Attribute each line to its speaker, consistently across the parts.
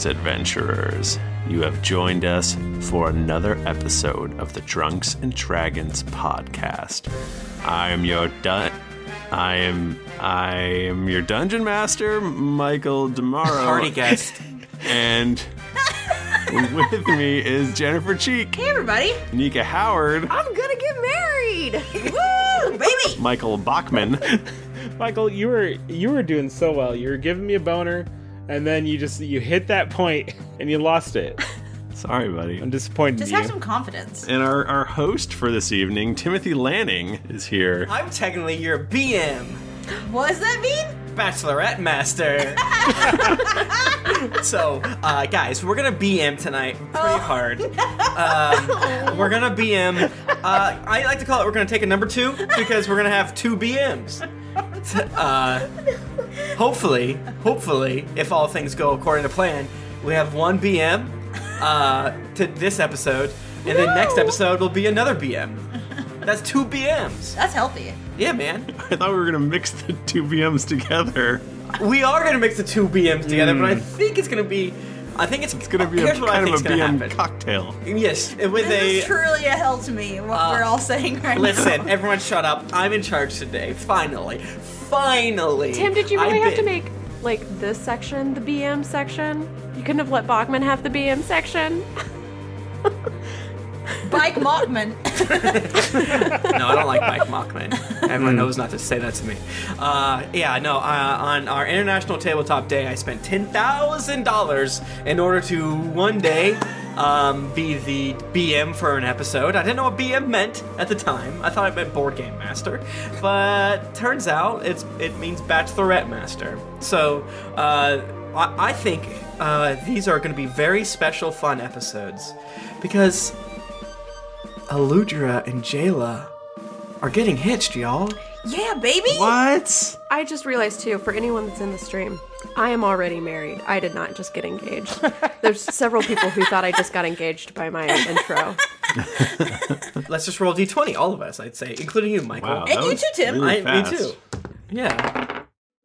Speaker 1: Greetings, adventurers. You have joined us for another episode of the Drunks and Dragons podcast. I am your dungeon master, Michael Demaro.
Speaker 2: Party guest.
Speaker 1: And with me is Jennifer Cheek.
Speaker 3: Hey, everybody.
Speaker 1: Nika Howard.
Speaker 3: I'm gonna get married. Woo, baby.
Speaker 1: Michael Bachman.
Speaker 4: Michael, you were doing so well. You were giving me a boner, and then you hit that point and you lost it.
Speaker 1: Sorry, buddy.
Speaker 4: I'm disappointed
Speaker 3: Just
Speaker 4: in you.
Speaker 3: have some confidence.
Speaker 1: And our host for this evening, Timothy Lanning, is here.
Speaker 2: I'm technically your BM,
Speaker 3: What does that mean?
Speaker 2: Bachelorette Master. So, guys, we're gonna BM tonight pretty hard. We're gonna BM. I like to call it. We're gonna take a number 2 because we're gonna have 2 BMs. Hopefully, if all things go according to plan, we have 1 BM to this episode, and then next episode will be another BM. That's 2 BMs.
Speaker 3: That's healthy.
Speaker 2: Yeah, man.
Speaker 1: I thought we were going to mix the 2 BMs together.
Speaker 2: We are going to mix the 2 BMs together, but I think it's going to be... It's
Speaker 1: going to be
Speaker 2: here's
Speaker 1: a
Speaker 2: what I
Speaker 1: kind
Speaker 2: think
Speaker 1: of a
Speaker 2: is gonna
Speaker 1: BM
Speaker 2: happen.
Speaker 1: cocktail.
Speaker 2: Yes, with
Speaker 3: This is truly a hell to me, what we're all saying right
Speaker 2: Listen,
Speaker 3: now.
Speaker 2: everyone shut up. I'm in charge today. Finally.
Speaker 5: Tim, did you really have to
Speaker 2: been-
Speaker 5: make, like, this section the BM section? You couldn't have let Bachman have the BM section?
Speaker 3: Bike Mockman.
Speaker 2: No, I don't like Mike Mockman. Everyone knows not to say that to me. On our International Tabletop Day, I spent $10,000 in order to one day be the BM for an episode. I didn't know what BM meant at the time. I thought it meant Board Game Master. But turns out it means Bachelorette Master. So I think these are going to be very special, fun episodes. Because Aludra and Jayla are getting hitched, y'all.
Speaker 3: Yeah, baby.
Speaker 1: What?
Speaker 5: I just realized, too, for anyone that's in the stream, I am already married. I did not just get engaged. There's several people who thought I just got engaged by my intro.
Speaker 2: Let's just roll D20, all of us, I'd say, including you, Michael.
Speaker 1: Wow,
Speaker 3: And
Speaker 1: that
Speaker 3: you
Speaker 1: was
Speaker 3: too, Tim.
Speaker 1: really
Speaker 2: Me
Speaker 1: fast.
Speaker 2: too. Yeah.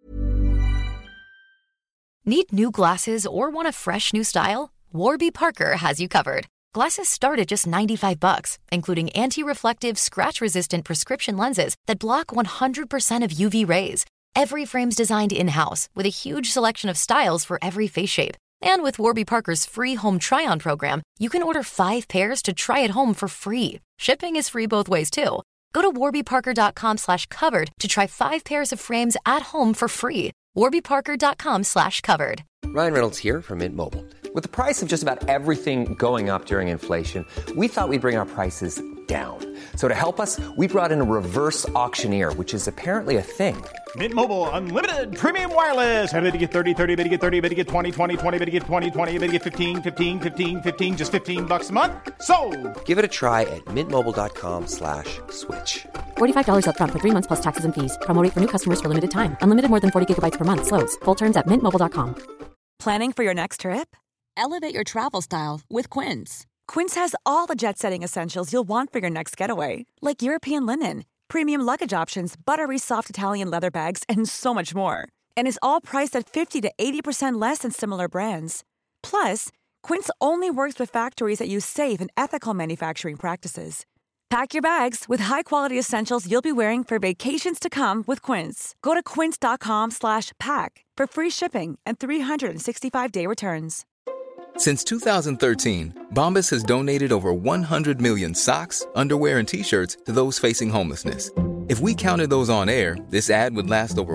Speaker 6: Need new glasses or want a fresh new style? Warby Parker has you covered. Glasses start at just $95, including anti-reflective, scratch-resistant prescription lenses that block 100% of UV rays. Every frame's designed in-house with a huge selection of styles for every face shape. And with Warby Parker's free home try-on program, you can order 5 pairs to try at home for free. Shipping is free both ways, too. Go to warbyparker.com/covered to try 5 pairs of frames at home for free. warbyparker.com/covered.
Speaker 7: Ryan Reynolds here from Mint Mobile. With the price of just about everything going up during inflation, we thought we'd bring our prices down. So to help us, we brought in a reverse auctioneer, which is apparently a thing.
Speaker 8: Mint Mobile Unlimited Premium Wireless. How to get 30, 30, bit to get 30, bit to get 20, 20, 20, bit to get 20, 20, bit to get 15, 15, 15, 15, just $15 a month? Sold!
Speaker 7: Give it a try at mintmobile.com/switch.
Speaker 9: $45 up front for 3 months plus taxes and fees. Promo rate for new customers for limited time. Unlimited more than 40 gigabytes per month. Slows full terms at mintmobile.com.
Speaker 10: Planning for your next trip? Elevate your travel style with Quince. Quince has all the jet-setting essentials you'll want for your next getaway, like European linen, premium luggage options, buttery soft Italian leather bags, and so much more. And is all priced at 50 to 80% less than similar brands. Plus, Quince only works with factories that use safe and ethical manufacturing practices. Pack your bags with high-quality essentials you'll be wearing for vacations to come with Quince. Go to quince.com/pack for free shipping and 365-day returns.
Speaker 11: Since 2013, Bombas has donated over 100 million socks, underwear, and T-shirts to those facing homelessness. If we counted those on air, this ad would last over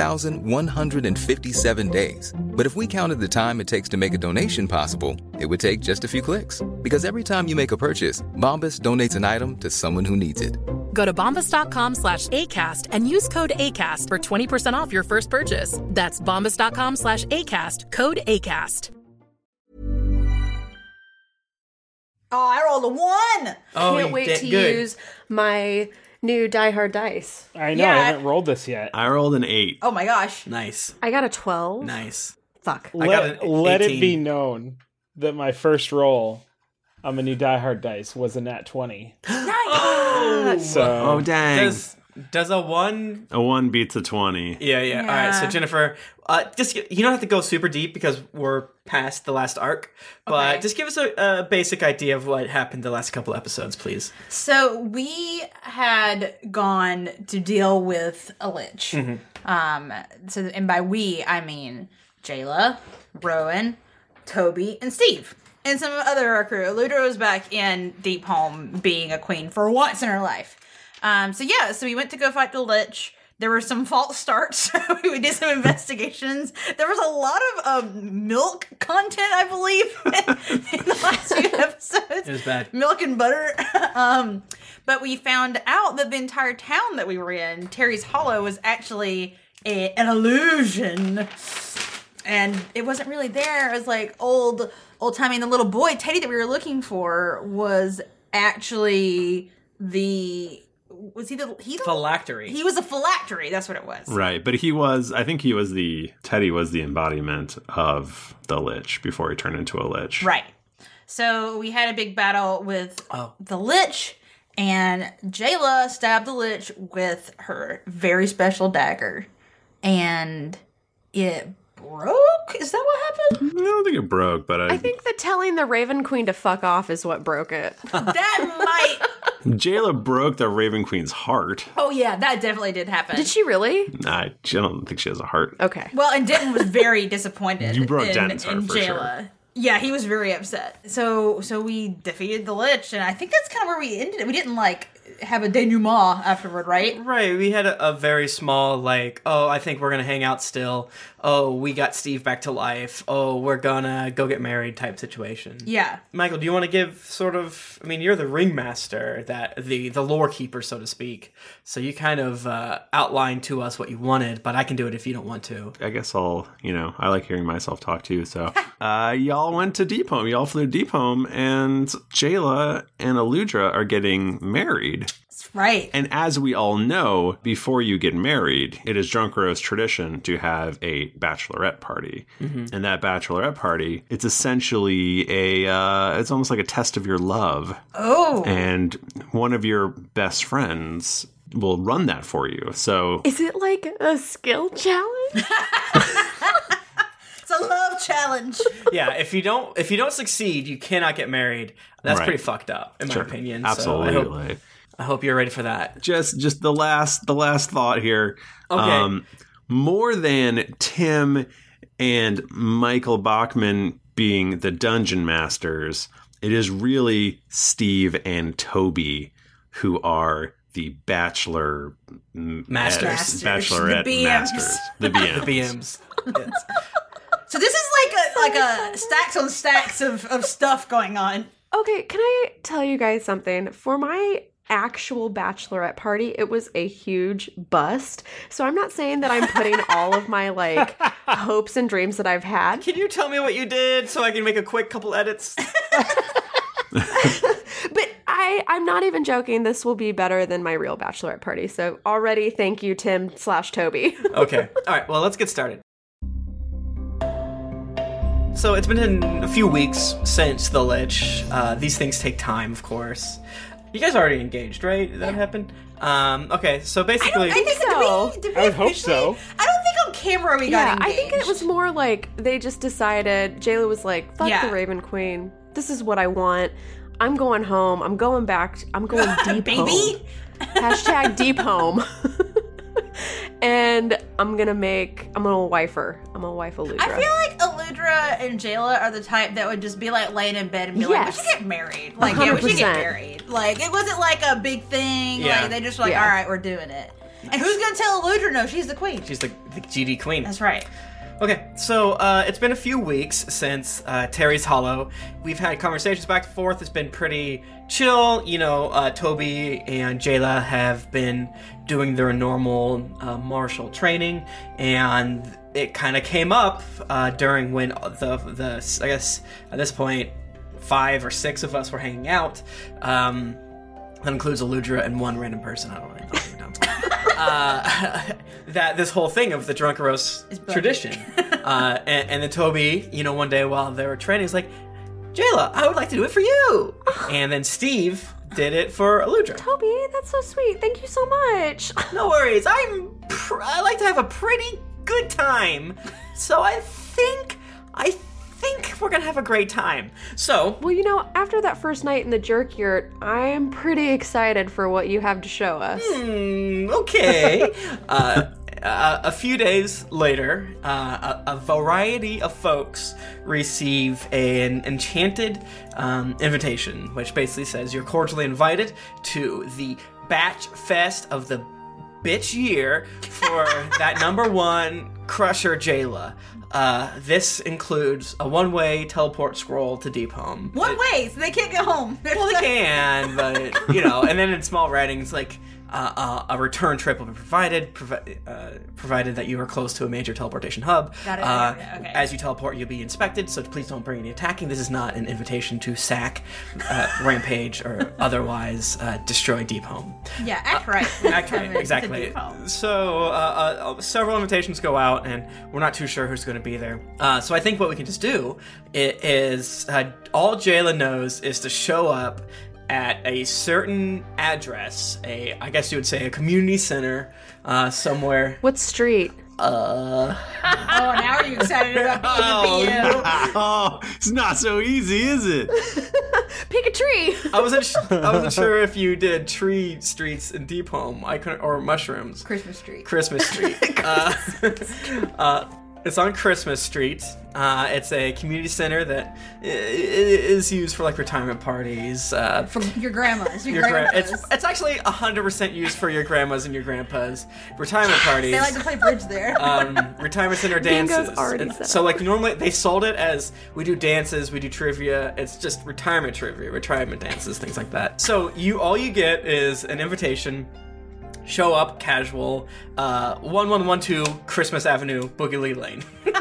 Speaker 11: 1,157 days. But if we counted the time it takes to make a donation possible, it would take just a few clicks. Because every time you make a purchase, Bombas donates an item to someone who needs it.
Speaker 12: Go to bombas.com/ACAST and use code ACAST for 20% off your first purchase. That's bombas.com/ACAST, code ACAST.
Speaker 3: Oh, I rolled a 1.
Speaker 5: Can't wait to use my new Die Hard dice.
Speaker 4: I know, I haven't rolled this yet.
Speaker 1: I rolled an 8.
Speaker 3: Oh my gosh.
Speaker 2: Nice.
Speaker 5: I got a 12.
Speaker 2: Nice.
Speaker 3: Fuck.
Speaker 2: I got an
Speaker 4: Let
Speaker 2: 18.
Speaker 4: it be known that my first roll on my new Die Hard dice was a nat 20.
Speaker 3: Nice.
Speaker 4: So
Speaker 1: Oh, dang.
Speaker 2: Does a 1...
Speaker 1: A 1 beats a 20.
Speaker 2: Yeah. All right, so Jennifer, just you don't have to go super deep because we're past the last arc, but just give us a basic idea of what happened the last couple episodes, please.
Speaker 3: So we had gone to deal with a lich. And by we, I mean Jayla, Rowan, Toby, and Steve. And some other of our crew. Eludra was back in Deep Home being a queen for once in her life. So we went to go fight the lich. There were some false starts. We did some investigations. There was a lot of milk content, I believe, in the last few episodes.
Speaker 2: It was bad.
Speaker 3: Milk and butter. But we found out that the entire town that we were in, Terry's Hollow, was actually an illusion. And it wasn't really there. It was like old-timey. And the little boy, Teddy, that we were looking for was actually
Speaker 2: phylactery.
Speaker 3: He was a phylactery. That's what it was.
Speaker 1: Right, but Teddy was the embodiment of the lich before he turned into a lich.
Speaker 3: Right. So we had a big battle with the lich, and Jayla stabbed the lich with her very special dagger, and it broke? Is that what happened?
Speaker 1: I don't think it broke, but
Speaker 5: I think that telling the Raven Queen to fuck off is what broke it.
Speaker 3: That might...
Speaker 1: Jayla broke the Raven Queen's heart.
Speaker 3: Oh yeah, that definitely did happen.
Speaker 5: Did she really?
Speaker 1: I don't think she has a heart.
Speaker 5: Okay.
Speaker 3: Well, and Denton was very disappointed.
Speaker 1: You broke Denton's heart for
Speaker 3: Jayla.
Speaker 1: sure.
Speaker 3: Yeah, he was very upset. So we defeated the lich, and I think that's kind of where we ended it. We didn't have a denouement afterward, right?
Speaker 2: Right. We had a very small I think we're gonna hang out still. Oh, we got Steve back to life. Oh, we're gonna go get married type situation.
Speaker 3: Yeah.
Speaker 2: Michael, do you want to give you're the ringmaster, the lore keeper, so to speak. So you kind of outlined to us what you wanted, but I can do it if you don't want to.
Speaker 1: I guess I like hearing myself talk too. So y'all went to Deep Home. Y'all flew to Deep Home, and Jayla and Eludra are getting married.
Speaker 3: Right.
Speaker 1: And as we all know, before you get married, it is Drunkeros tradition to have a bachelorette party. Mm-hmm. And that bachelorette party, it's essentially it's almost like a test of your love.
Speaker 3: Oh.
Speaker 1: And one of your best friends will run that for you. So
Speaker 5: is it like a skill challenge?
Speaker 3: It's a love challenge.
Speaker 2: Yeah, if you don't succeed, you cannot get married. That's
Speaker 1: right.
Speaker 2: Pretty fucked up, in my opinion.
Speaker 1: Absolutely.
Speaker 2: So I hope you're ready for that.
Speaker 1: Just the last thought here.
Speaker 2: Okay.
Speaker 1: More than Tim and Michael Bachman being the dungeon masters, it is really Steve and Toby who are the bachelor
Speaker 2: masters.
Speaker 1: Bachelorette
Speaker 3: the BMs.
Speaker 1: masters. The BMs.
Speaker 2: The BMs. Yes.
Speaker 3: So this is like a stacks on stacks of stuff going on.
Speaker 5: Okay, can I tell you guys something? For my actual bachelorette party, it was a huge bust. So I'm not saying that I'm putting all of my hopes and dreams that I've had.
Speaker 2: Can you tell me what you did so I can make a quick couple edits?
Speaker 5: But I'm not even joking. This will be better than my real bachelorette party. So already, thank you, Tim/Toby.
Speaker 2: Okay. All right. Well, let's get started. So it's been a few weeks since the lich. These things take time, of course. You guys are already engaged, right? Did that happen? Okay, so basically...
Speaker 3: I think so. Did we
Speaker 4: I would hope so.
Speaker 3: I don't think on camera we got engaged.
Speaker 5: I think it was more like they just decided, Jayla was like, fuck the Raven Queen. This is what I want. I'm going home. I'm going back. I'm going deep
Speaker 3: baby.
Speaker 5: home. Hashtag deep home. And I'm gonna wife her. I'm gonna wife Eludra.
Speaker 3: I feel like Eludra and Jayla are the type that would just be laying in bed and be like, we should get married. We should get married. It wasn't a big thing.
Speaker 2: Yeah.
Speaker 3: They just were all right, we're doing it. And who's gonna tell Eludra no? She's the queen.
Speaker 2: She's the GD queen.
Speaker 3: That's right.
Speaker 2: Okay, so it's been a few weeks since Terry's Hollow. We've had conversations back and forth. It's been pretty chill. Toby and Jayla have been doing their normal martial training, and it kind of came up during when the I guess at this point 5 or 6 of us were hanging out. That includes Eludra and one random person. I don't know anything. That this whole thing of the Drunkeros tradition. And then Toby, one day while they were training, is like, Jayla, I would like to do it for you. And then Steve, did it for Aludra.
Speaker 5: Toby, that's so sweet. Thank you so much.
Speaker 2: No worries. I like to have a pretty good time, so I think we're gonna have a great time. So,
Speaker 5: well, after that first night in the jerk yurt, I'm pretty excited for what you have to show us.
Speaker 2: Okay. A few days later, a variety of folks receive an enchanted invitation, which basically says you're cordially invited to the Batch Fest of the bitch year for that #1 crusher, Jayla. This includes a one-way teleport scroll to Deep Home.
Speaker 3: One way, so they can't get home.
Speaker 2: Well, they can, but, and then in small writings, like, a return trip will be provided that you are close to a major teleportation hub.
Speaker 3: Got it. Okay.
Speaker 2: As you teleport, you'll be inspected, so please don't bring any attacking. This is not an invitation to sack, rampage, or otherwise destroy Deep Home.
Speaker 3: Yeah, act right.
Speaker 2: Act right, exactly. So several invitations go out, and we're not too sure who's going to be there. So I think what we can just do is all Jayla knows is to show up at a certain address, I guess you would say a community center, somewhere.
Speaker 5: What street?
Speaker 3: Oh, now are you excited about being a BM?
Speaker 1: Oh, it's not so easy, is it?
Speaker 5: Pick a tree.
Speaker 2: I wasn't sure if you did tree streets in Deep Home, or mushrooms.
Speaker 3: Christmas Street.
Speaker 2: It's on Christmas Street. It's a community center that is used for like retirement parties.
Speaker 3: For your grandmas.
Speaker 2: It's actually 100% used for your grandmas and your grandpas. Retirement parties.
Speaker 3: They like to play bridge there.
Speaker 2: Retirement center dances. So like normally they sold it as we do dances, we do trivia. It's just retirement trivia, retirement dances, things like that. So all you get is an invitation. Show up casual, 1112 Christmas Avenue, Boogie Lane.
Speaker 3: Wait,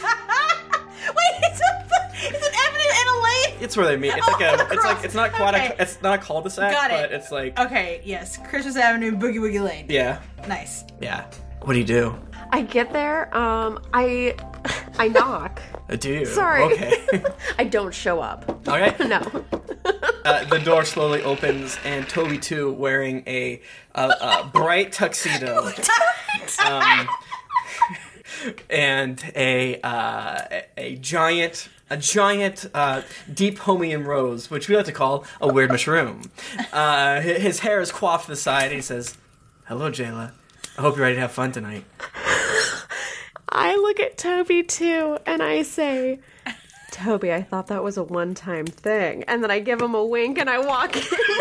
Speaker 3: it's an avenue and a lane?
Speaker 2: It's where they meet. It's it's not quite it's not a cul-de-sac, but it's like...
Speaker 3: Okay, yes, Christmas Avenue, Boogie Lane.
Speaker 2: Yeah.
Speaker 3: Nice.
Speaker 2: Yeah. What do you do?
Speaker 5: I get there, I knock.
Speaker 2: Do you?
Speaker 5: Sorry.
Speaker 2: Okay.
Speaker 5: I don't show up.
Speaker 2: Okay.
Speaker 5: No.
Speaker 2: The door slowly opens, and Toby 2, wearing a bright tuxedo, and a giant deep Homian rose, which we like to call a weird mushroom. His hair is coiffed to the side, and he says, "Hello, Jayla. I hope you're ready to have fun tonight."
Speaker 5: I look at Toby 2, and I say, Toby, I thought that was a one-time thing. And then I give him a wink and I walk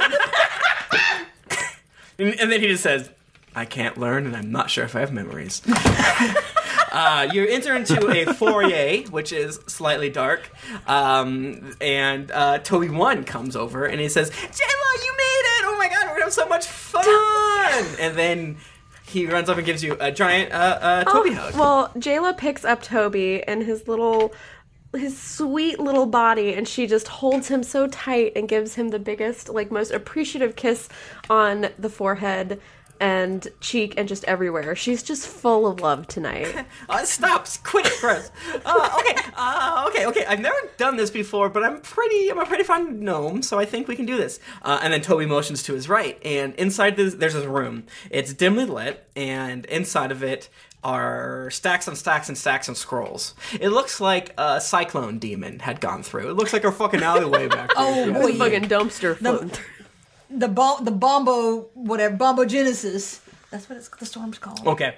Speaker 5: in.
Speaker 2: And then he just says, I can't learn and I'm not sure if I have memories. You enter into a foyer, which is slightly dark. And Toby 1 comes over and he says, Jayla, you made it! Oh my god, we're gonna have so much fun! And then he runs up and gives you a giant Toby hug.
Speaker 5: Well, Jayla picks up Toby and his sweet little body, and she just holds him so tight and gives him the biggest, most appreciative kiss on the forehead and cheek and just everywhere. She's just full of love tonight.
Speaker 2: Stop! Quit it, Chris. Okay. I've never done this before, but I'm a pretty fine gnome, so I think we can do this. And then Toby motions to his right, and inside there's a room. It's dimly lit, and inside of it are stacks and stacks and stacks of scrolls. It looks like a cyclone demon had gone through. It looks like a fucking alleyway back there.
Speaker 3: Oh boy,
Speaker 5: fucking dumpster floating through.
Speaker 3: The Bombo Genesis. That's what the storm's called.
Speaker 2: Okay.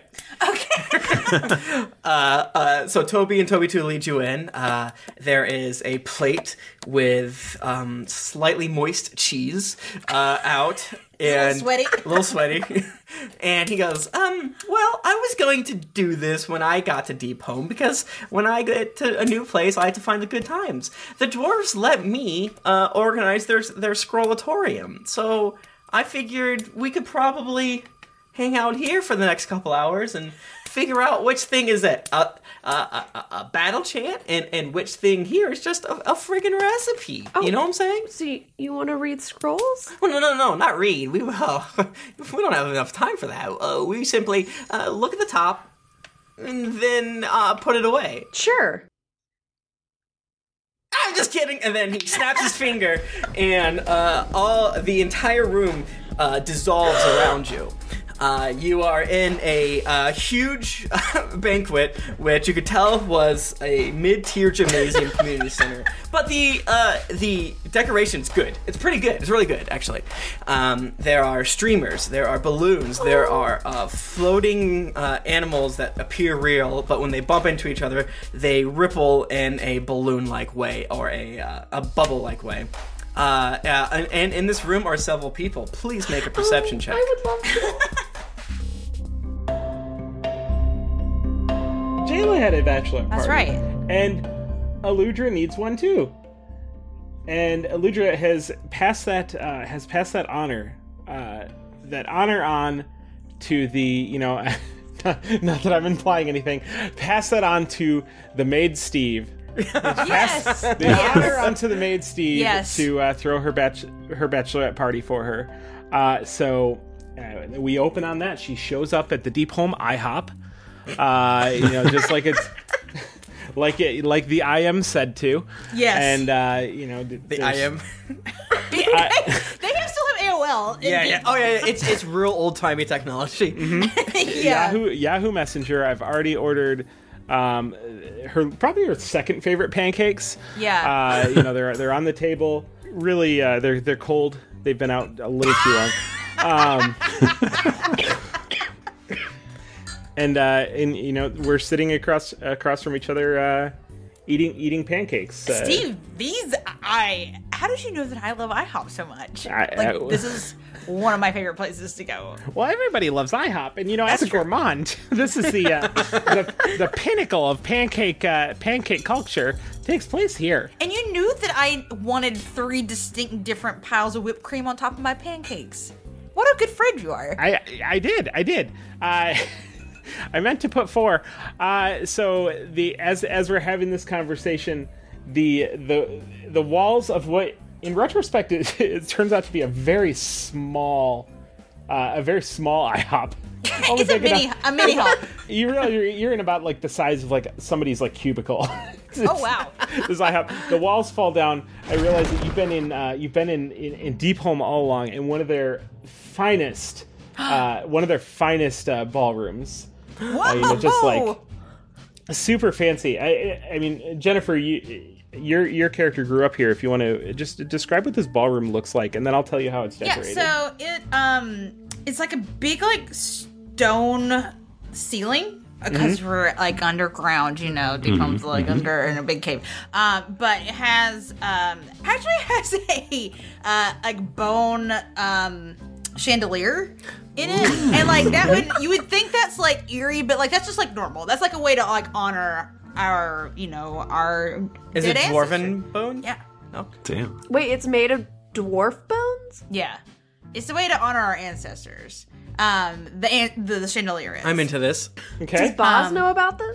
Speaker 2: So Toby and Toby 2 lead you in. There is a plate with slightly moist cheese out. And
Speaker 3: a
Speaker 2: little sweaty. And he goes, well, I was going to do this when I got to Deep Home, because when I get to a new place, I had to find the good times. The dwarves let me organize their scrollatorium. So I figured we could probably hang out here for the next couple hours and figure out which thing is it, a battle chant, and which thing here is just a friggin' recipe. Oh, you know what I'm saying?
Speaker 5: So you want to read scrolls?
Speaker 2: Well, no, not read. We don't have enough time for that. We simply look at the top and then put it away.
Speaker 5: Sure.
Speaker 2: I'm just kidding. And then he snaps his finger, and the entire room dissolves around you. You are in a huge banquet, which you could tell was a mid-tier gymnasium community center. But the decoration's good. It's pretty good. It's really good, actually. There are streamers. There are balloons. There are floating animals that appear real, but when they bump into each other, they ripple in a balloon-like way or a bubble-like way. And in this room are several people. Please make a perception check.
Speaker 5: I would love to.
Speaker 4: Jayla had a bachelor party.
Speaker 3: That's right.
Speaker 4: And Aludra needs one too. And Aludra has passed that honor on to the, not that I'm implying anything, pass that on to the maid Steve.
Speaker 3: Yes.
Speaker 4: The honor onto the maid Steve to throw her bachelorette party for her. So we open on that. She shows up at the Deep Home IHOP. Just like it's like the IM said to.
Speaker 3: Yes.
Speaker 4: And
Speaker 2: the IM.
Speaker 3: They still have AOL.
Speaker 2: Yeah. Oh yeah. It's real old timey technology.
Speaker 4: Mm-hmm.
Speaker 3: Yeah.
Speaker 4: Yahoo Messenger. I've already ordered her second favorite pancakes.
Speaker 3: Yeah.
Speaker 4: They're on the table. Really, they're cold. They've been out a little too long. And we're sitting across from each other, eating pancakes.
Speaker 3: Steve, how did you know that I love IHOP so much? This is one of my favorite places to go.
Speaker 4: Well, everybody loves IHOP, and as a gourmand, this is the pinnacle of pancake culture takes place here.
Speaker 3: And you knew that I wanted 3 distinct different piles of whipped cream on top of my pancakes. What a good friend you are.
Speaker 4: I did. I meant to put 4. So as we're having this conversation, the walls of what in retrospect it turns out to be a very small IHOP.
Speaker 3: It's a mini hop.
Speaker 4: You realize you're in about like the size of like somebody's like cubicle.
Speaker 3: Oh wow!
Speaker 4: This IHOP. The walls fall down. I realize that you've been in Deep Home all along, in one of their finest ballrooms.
Speaker 3: Whoa!
Speaker 4: Just like super fancy. I mean, Jennifer, your character grew up here. If you want to just describe what this ballroom looks like, and then I'll tell you how it's decorated.
Speaker 3: Yeah, so it's like a big like stone ceiling because we're like underground, Deep Home's like under in a big cave. But it has actually has a like bone chandelier in it, and like that you would think that's like eerie, but like that's just like normal. That's like a way to like honor our
Speaker 2: Is it
Speaker 3: dead
Speaker 2: dwarven
Speaker 3: ancestors.
Speaker 2: bone?
Speaker 3: Yeah.
Speaker 2: No.
Speaker 1: Damn.
Speaker 5: Wait, it's made of dwarf bones?
Speaker 3: Yeah. It's the way to honor our ancestors. The chandelier is.
Speaker 2: I'm into this.
Speaker 4: Okay.
Speaker 5: Does Boz know about this?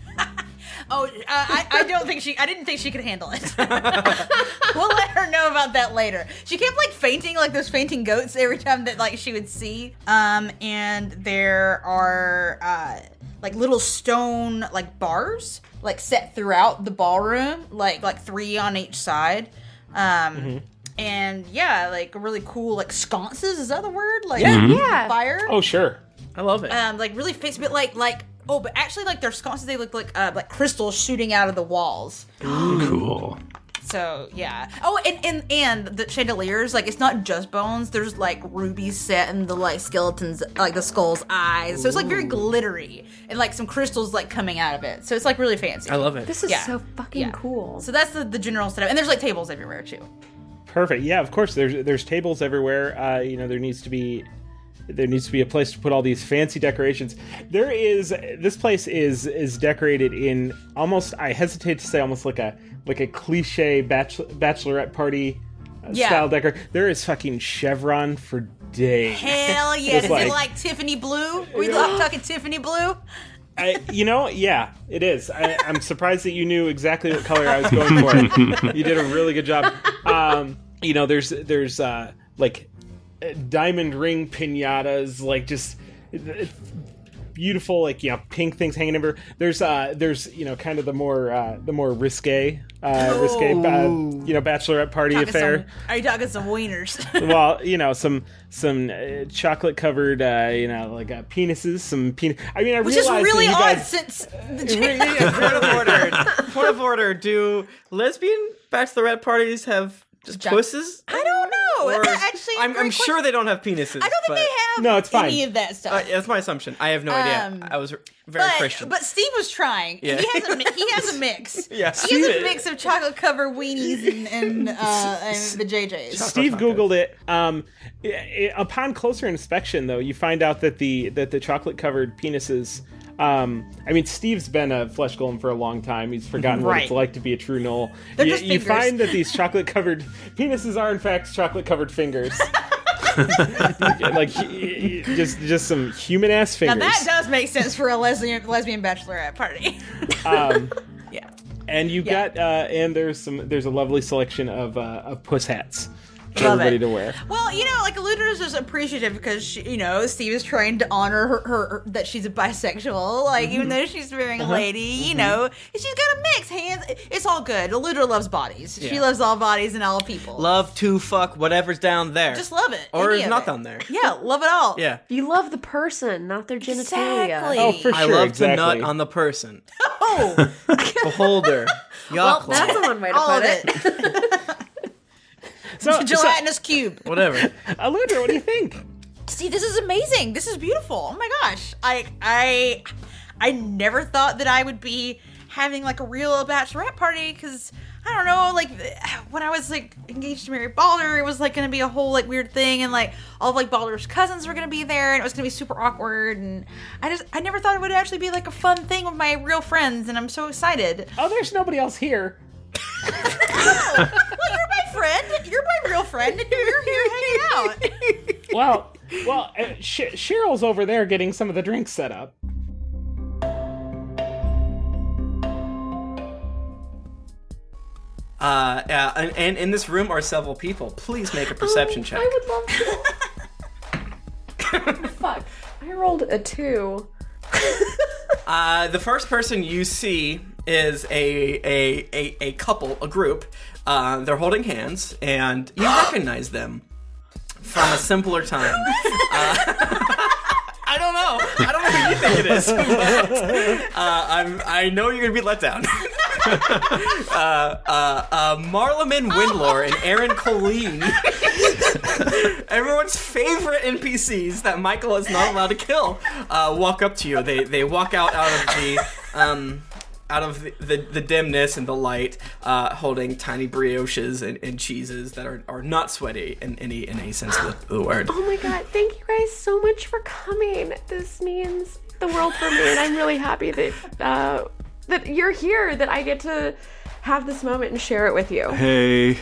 Speaker 3: I didn't think she could handle it. We'll let her know about that later. She kept like fainting, like those fainting goats every time that like she would see. And there are like little stone like bars like set throughout the ballroom, like 3 on each side. And yeah, like really cool like sconces, is that the word? Like
Speaker 5: yeah.
Speaker 3: fire?
Speaker 4: Oh sure.
Speaker 2: I love it.
Speaker 3: Like really face, but but actually like their sconces, they look like crystals shooting out of the walls.
Speaker 1: Cool.
Speaker 3: So yeah. Oh, and the chandeliers, like it's not just bones. There's like rubies set in the like skeletons, like the skull's eyes. So it's like very glittery and like some crystals like coming out of it. So it's like really fancy.
Speaker 2: I love it.
Speaker 5: This is so fucking cool.
Speaker 3: So that's the general setup, and there's like tables everywhere too.
Speaker 4: Perfect. Yeah, of course. There's tables everywhere. There needs to be a place to put all these fancy decorations. This place is decorated in almost, I hesitate to say, almost like a cliche bachelorette party style decor. There is fucking chevron for days.
Speaker 3: Hell yeah! Is it like Tiffany blue? We love talking Tiffany blue.
Speaker 4: Yeah, it is. I'm surprised that you knew exactly what color I was going for. You did a really good job. There's like diamond ring piñatas, like just beautiful, like, pink things hanging over. There's kind of the more risque bachelorette party affair.
Speaker 3: Are you talking some wieners?
Speaker 4: Well, some chocolate covered, penises, some penis. I mean,
Speaker 3: which is really
Speaker 4: odd
Speaker 3: guys... since the
Speaker 2: point of order. Do lesbian bachelorette parties have just pusses?
Speaker 3: I don't know.
Speaker 2: Or,
Speaker 3: actually,
Speaker 2: I'm sure they don't have penises.
Speaker 3: I don't think they have
Speaker 4: no, it's fine.
Speaker 3: any of that stuff.
Speaker 2: That's my assumption. I have no idea. I was very Christian.
Speaker 3: But Steve was trying. Yeah. He has a mix.
Speaker 2: Yeah,
Speaker 3: he has a mix of chocolate covered weenies and the JJs.
Speaker 4: Steve Googled it. Upon closer inspection, though, you find out that the chocolate covered penises. Steve's been a flesh golem for a long time. He's forgotten what it's like to be a true knoll. You find that these chocolate-covered penises are, in fact, chocolate-covered fingers. just some human-ass fingers.
Speaker 3: Now that does make sense for a lesbian bachelorette party.
Speaker 4: Yeah. And you got, and there's a lovely selection of puss hats. For everybody to wear.
Speaker 3: Well, Eludra is just appreciative because Steve is trying to honor her that she's a bisexual. Even though she's wearing a lady, she's got a mix. Hands, it's all good. Eludra loves bodies. Yeah. She loves all bodies and all people.
Speaker 2: Love to fuck whatever's down there.
Speaker 3: Just love it.
Speaker 2: Or is not down there.
Speaker 3: Yeah, love it all.
Speaker 2: Yeah.
Speaker 5: You love the person, not their genitalia.
Speaker 3: Exactly.
Speaker 4: Oh, for sure.
Speaker 2: I love to nut on the person.
Speaker 3: Oh,
Speaker 2: beholder.
Speaker 5: Well, that's one way to put it.
Speaker 3: Gelatinous cube.
Speaker 2: Whatever.
Speaker 4: Eludra, what do you think?
Speaker 3: See, this is amazing. This is beautiful. Oh my gosh. I never thought that I would be having a real bachelorette party because I don't know, when I was engaged to marry Baldur, it was going to be a whole weird thing, and all of Baldur's cousins were going to be there, and it was going to be super awkward, and I never thought it would actually be a fun thing with my real friends, and I'm so excited.
Speaker 4: Oh, there's nobody else here.
Speaker 3: Well, you're my friend. You're my real friend, and you're here hanging out.
Speaker 4: Well, Cheryl's over there getting some of the drinks set up.
Speaker 2: And in this room are several people. Please make a perception check.
Speaker 5: I would love to. Fuck. I rolled a 2.
Speaker 2: The first person you see is a couple, a group. They're holding hands, and you recognize them from a simpler time. I don't know who you think it is, but I know you're gonna be let down. Marleman Windlore and Aaron Colleen, everyone's favorite NPCs that Michael is not allowed to kill, walk up to you. They walk out of the dimness and the light, holding tiny brioches and cheeses that are not sweaty in any sense of the word.
Speaker 5: Oh my god, thank you guys so much for coming. This means the world for me, and I'm really happy that that you're here, that I get to have this moment and share it with you.
Speaker 1: Hey.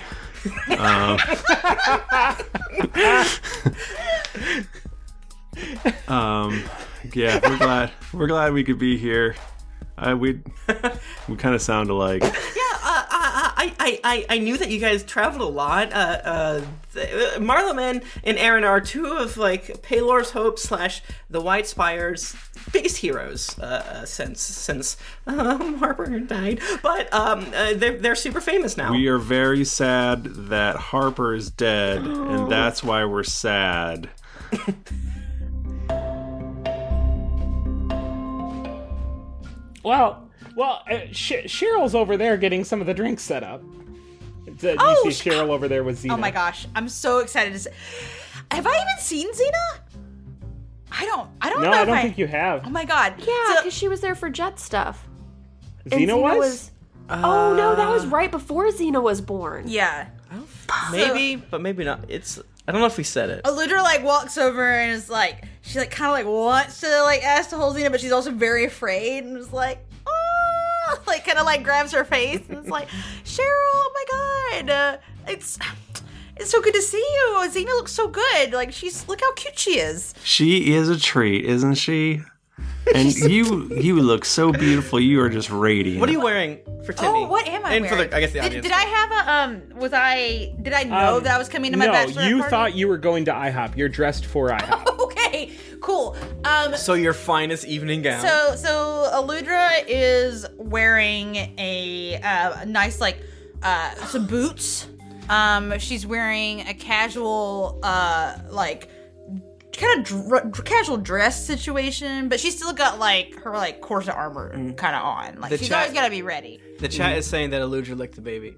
Speaker 1: Yeah, we're glad we could be here. We kind of sound alike.
Speaker 2: Yeah, I knew that you guys traveled a lot. Marleman and Aaron are two of Paylor's Hope / the White Spire's biggest heroes since Harper died. But they're super famous now.
Speaker 1: We are very sad that Harper is dead, and that's why we're sad.
Speaker 4: Well, Cheryl's over there getting some of the drinks set up. You see Cheryl over there with Xena.
Speaker 3: Oh my gosh, I'm so excited to see. Have I even seen Xena? I don't know.
Speaker 4: No, I don't think you have.
Speaker 3: Oh my god.
Speaker 5: Yeah, because she was there for Jet stuff.
Speaker 4: Xena was?
Speaker 5: Oh no, that was right before Xena was born.
Speaker 3: Yeah.
Speaker 2: Maybe, but maybe not. I don't know if we said it.
Speaker 3: Eludra walks over and is she kind of wants to ask to hold Xena, but she's also very afraid and is kind of grabs her face and is Cheryl, oh my god, it's so good to see you. Xena looks so good. Look how cute she is.
Speaker 1: She is a treat, isn't she? And you look so beautiful. You are just radiant.
Speaker 2: What are you wearing for Timmy?
Speaker 3: Oh, what am I wearing?
Speaker 2: For I guess the audience.
Speaker 3: Did I have did I know that I was coming to my bachelorette party?
Speaker 4: No, you thought you were going to IHOP. You're dressed for IHOP.
Speaker 3: Okay, cool.
Speaker 2: So your finest evening gown.
Speaker 3: So Aludra is wearing a nice some boots. She's wearing a casual casual dress situation, but she's still got her corset armor kind of on. She's always gotta be ready.
Speaker 2: The chat is saying that Aludra licked the baby.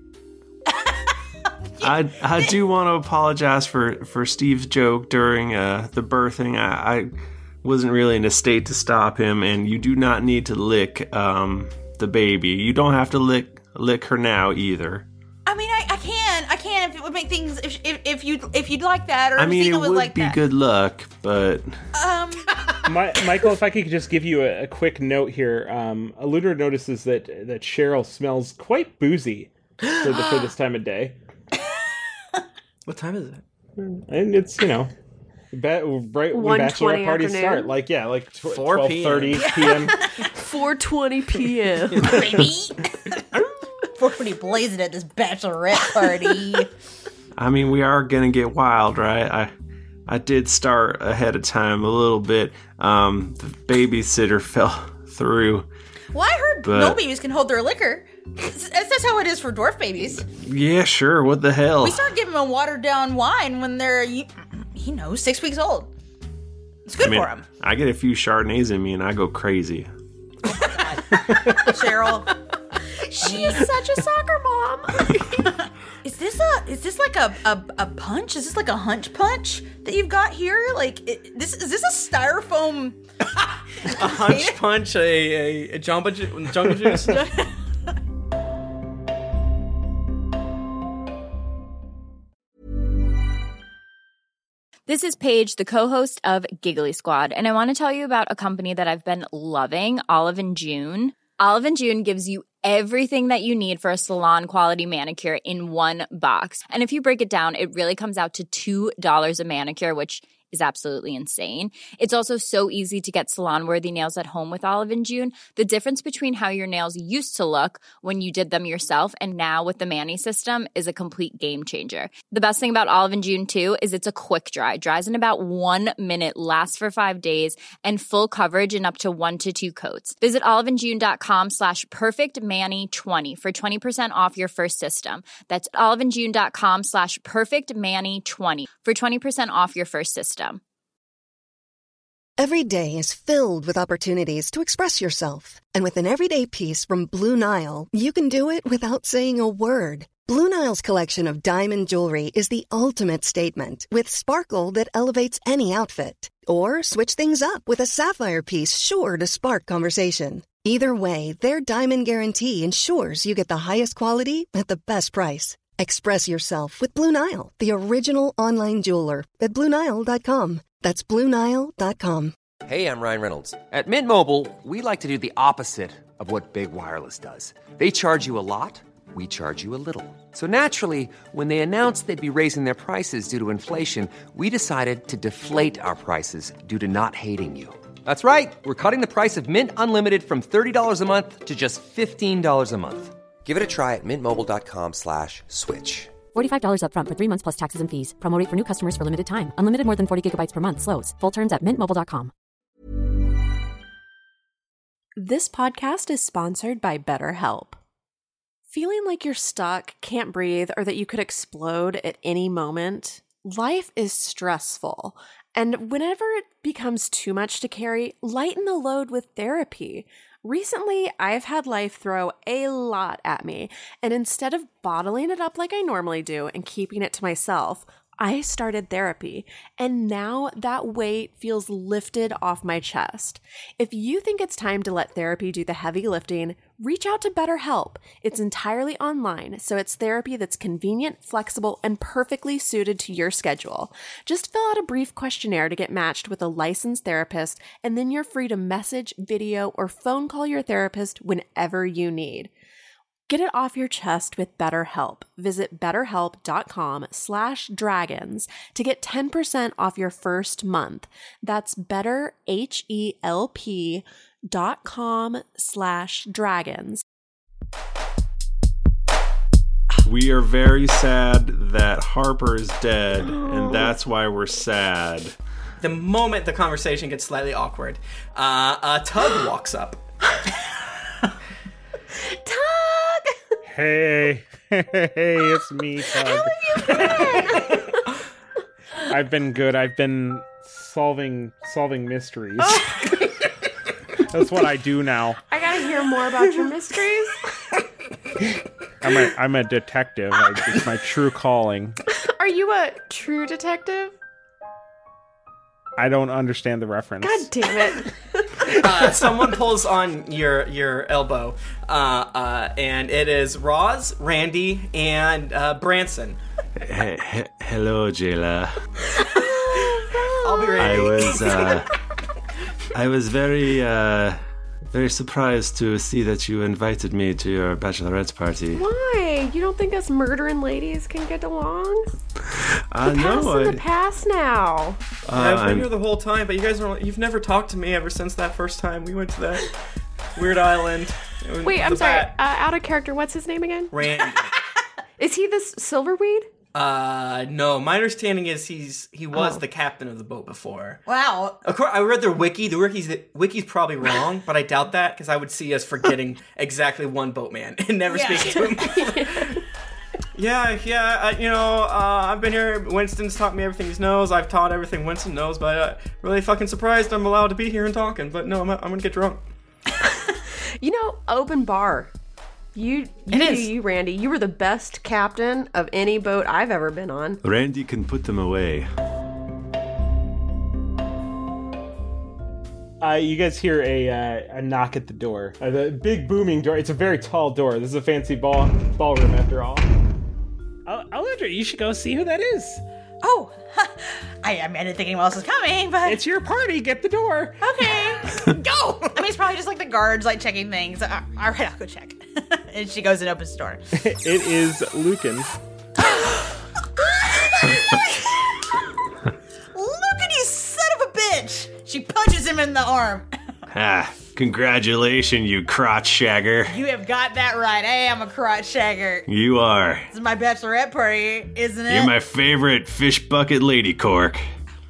Speaker 1: I do want to apologize for Steve's joke during the birthing. I wasn't really in a state to stop him, and you do not need to lick the baby. You don't have to lick her now either.
Speaker 3: I mean, I can if it would make things if you'd like that, or
Speaker 1: I mean,
Speaker 3: if
Speaker 1: it
Speaker 3: would
Speaker 1: would
Speaker 3: like
Speaker 1: be
Speaker 3: that.
Speaker 1: good luck, but
Speaker 4: Michael, if I could just give you a quick note here. Aludra notices that Cheryl smells quite boozy for this time of day.
Speaker 2: What time is it?
Speaker 4: And it's, right when bachelorette parties start.
Speaker 2: 4:30
Speaker 4: p.m.
Speaker 5: 4:20 p.m.
Speaker 3: Baby. 4:20 blazing at this bachelorette party.
Speaker 1: I mean, we are gonna get wild, right? I did start ahead of time a little bit. The babysitter fell through.
Speaker 3: Well, I heard no babies can hold their liquor. That's how it is for dwarf babies.
Speaker 1: Yeah, sure. What the hell?
Speaker 3: We start giving them watered down wine when they're 6 weeks old. It's good for them.
Speaker 1: I get a few Chardonnays in me and I go crazy.
Speaker 3: Cheryl,
Speaker 5: she's such a soccer mom.
Speaker 3: Is this like a punch? Is this like a hunch punch that you've got here? Is this a styrofoam?
Speaker 2: A hunch punch, a jungle juice.
Speaker 13: This is Paige, the co-host of Giggly Squad, and I want to tell you about a company that I've been loving, Olive & June. Olive & June gives you everything that you need for a salon-quality manicure in one box. And if you break it down, it really comes out to $2 a manicure, which is absolutely insane. It's also so easy to get salon-worthy nails at home with Olive & June. The difference between how your nails used to look when you did them yourself and now with the Mani system is a complete game changer. The best thing about Olive & June, too, is it's a quick dry. Dries in about 1 minute, lasts for 5 days, and full coverage in up to 1 to 2 coats. Visit oliveandjune.com/perfectmani20 for 20% off your first system. That's oliveandjune.com/perfectmani20 for 20% off your first system.
Speaker 14: Every day is filled with opportunities to express yourself. And with an everyday piece from Blue Nile, you can do it without saying a word. Blue Nile's collection of diamond jewelry is the ultimate statement, with sparkle that elevates any outfit. Or switch things up with a sapphire piece sure to spark conversation. Either way, their diamond guarantee ensures you get the highest quality at the best price. Express yourself with Blue Nile, the original online jeweler, at BlueNile.com. That's BlueNile.com.
Speaker 7: Hey, I'm Ryan Reynolds. At Mint Mobile, we like to do the opposite of what Big Wireless does. They charge you a lot, we charge you a little. So naturally, when they announced they'd be raising their prices due to inflation, we decided to deflate our prices due to not hating you. That's right. We're cutting the price of Mint Unlimited from $30 a month to just $15 a month. Give it a try at mintmobile.com/switch.
Speaker 9: $45 up front for 3 months plus taxes and fees. Promo rate for new customers for limited time. Unlimited more than 40 gigabytes per month. Slows full terms at mintmobile.com.
Speaker 5: This podcast is sponsored by BetterHelp. Feeling like you're stuck, can't breathe, or that you could explode at any moment? Life is stressful. And whenever it becomes too much to carry, lighten the load with therapy. Recently, I've had life throw a lot at me, and instead of bottling it up like I normally do and keeping it to myself, I started therapy, and now that weight feels lifted off my chest. If you think it's time to let therapy do the heavy lifting, reach out to BetterHelp. It's entirely online, so it's therapy that's convenient, flexible, and perfectly suited to your schedule. Just fill out a brief questionnaire to get matched with a licensed therapist, and then you're free to message, video, or phone call your therapist whenever you need. Get it off your chest with BetterHelp. Visit betterhelp.com/dragons to get 10% off your first month. That's betterhelp.com/dragons.
Speaker 1: We are very sad that Harper is dead, and that's why we're sad.
Speaker 2: the moment the conversation gets slightly awkward, Tug walks up.
Speaker 5: Tug!
Speaker 4: Hey, it's me, Tug.
Speaker 5: How have you been?
Speaker 4: I've been good. I've been solving mysteries. That's what I do now.
Speaker 5: I gotta hear more about your mysteries.
Speaker 4: I'm a detective. It's my true calling.
Speaker 5: Are you a true detective?
Speaker 4: I don't understand the reference.
Speaker 5: God damn it.
Speaker 2: Someone pulls on your elbow, and it is Roz, Randy, and Branson.
Speaker 1: Hello, Jayla.
Speaker 2: I'll be ready.
Speaker 1: I was very surprised to see that you invited me to your bachelorette's party.
Speaker 5: Why? You don't think us murdering ladies can get along?
Speaker 1: No,
Speaker 5: in the past now.
Speaker 2: I've been here the whole time, but you've never talked to me ever since that first time we went to that weird island.
Speaker 5: Wait, I'm sorry. Out of character, what's his name again?
Speaker 2: Randy.
Speaker 5: Is he this Silverweed?
Speaker 2: No. My understanding is he was the captain of the boat before.
Speaker 3: Wow.
Speaker 2: Of course, I read their wiki. The wiki's probably wrong, but I doubt that because I would see us forgetting exactly one boatman and never speaking to him before. I've been here. Winston's taught me everything he knows. I've taught everything Winston knows, but really fucking surprised I'm allowed to be here and talking. But no, I'm gonna get drunk.
Speaker 5: Open bar. You, Randy, you were the best captain of any boat I've ever been on.
Speaker 1: Randy can put them away.
Speaker 4: You guys hear a knock at the door. The big booming door. It's a very tall door. This is a fancy ballroom after all. Alundra, you should go see who that is.
Speaker 3: Oh, I didn't think anyone else was coming, but...
Speaker 4: It's your party. Get the door.
Speaker 3: Okay. Go! I mean, it's probably just like the guards, like, checking things. All right, I'll go check. And she goes and opens the door.
Speaker 4: It is Lucan.
Speaker 3: Lucan, you son of a bitch! She punches him in the arm.
Speaker 1: Congratulations, you crotch shagger.
Speaker 3: You have got that right. I am a crotch shagger.
Speaker 1: You are.
Speaker 3: This is my bachelorette party, isn't it?
Speaker 1: You're my favorite fish bucket lady cork.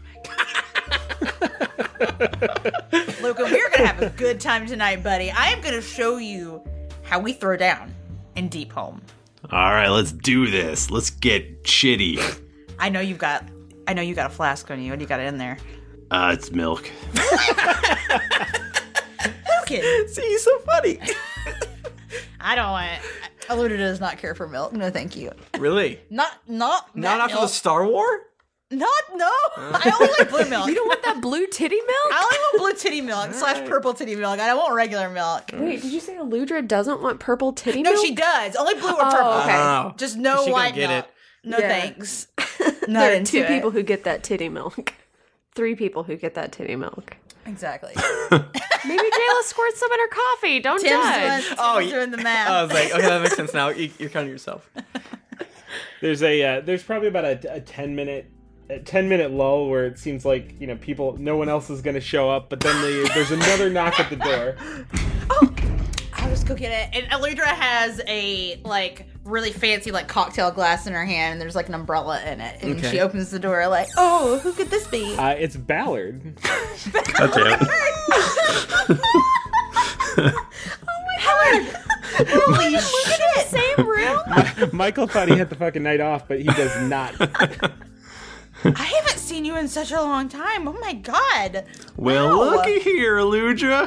Speaker 3: Lucan, we're going to have a good time tonight, buddy. I am going to show you how we throw down in Deep Home.
Speaker 1: All right, let's do this. Let's get shitty.
Speaker 3: I know you got a flask on you. What do you got in there?
Speaker 1: It's milk.
Speaker 3: Lucan.
Speaker 2: See, he's so funny.
Speaker 3: I don't want it. Aluna does not care for milk. No, thank you.
Speaker 2: Really?
Speaker 3: Not
Speaker 2: after the Star War?
Speaker 3: No. I only like blue milk.
Speaker 5: You don't want that blue titty milk?
Speaker 3: I only want blue titty milk / purple titty milk. I don't want regular milk.
Speaker 5: Wait, did you say Aludra doesn't want purple titty milk?
Speaker 3: No, she does. Only blue or purple.
Speaker 5: Okay.
Speaker 2: Oh.
Speaker 3: Just no white
Speaker 2: get
Speaker 3: milk.
Speaker 2: It.
Speaker 3: No thanks.
Speaker 5: There are 2 people who get that titty milk. 3 people who get that titty milk.
Speaker 3: Exactly.
Speaker 5: Maybe Jayla squirts some in her coffee. Don't judge.
Speaker 3: Tim's doing the math.
Speaker 2: I was like, okay, that makes sense now. You're counting yourself.
Speaker 4: There's probably about a 10-minute lull where it seems like, no one else is going to show up, but then there's another knock at the door.
Speaker 3: Oh, I'll just go get it. And Aludra has a, really fancy, cocktail glass in her hand, and there's, an umbrella in it. And she opens the door oh, who could this be?
Speaker 4: It's Ballard.
Speaker 1: God damn it.
Speaker 3: Oh, my God. Holy shit. Same room?
Speaker 4: Michael thought he had the fucking night off, but he does not.
Speaker 3: I haven't seen you in such a long time. Oh, my God.
Speaker 1: Well,
Speaker 3: wow.
Speaker 1: looky here, Aludra.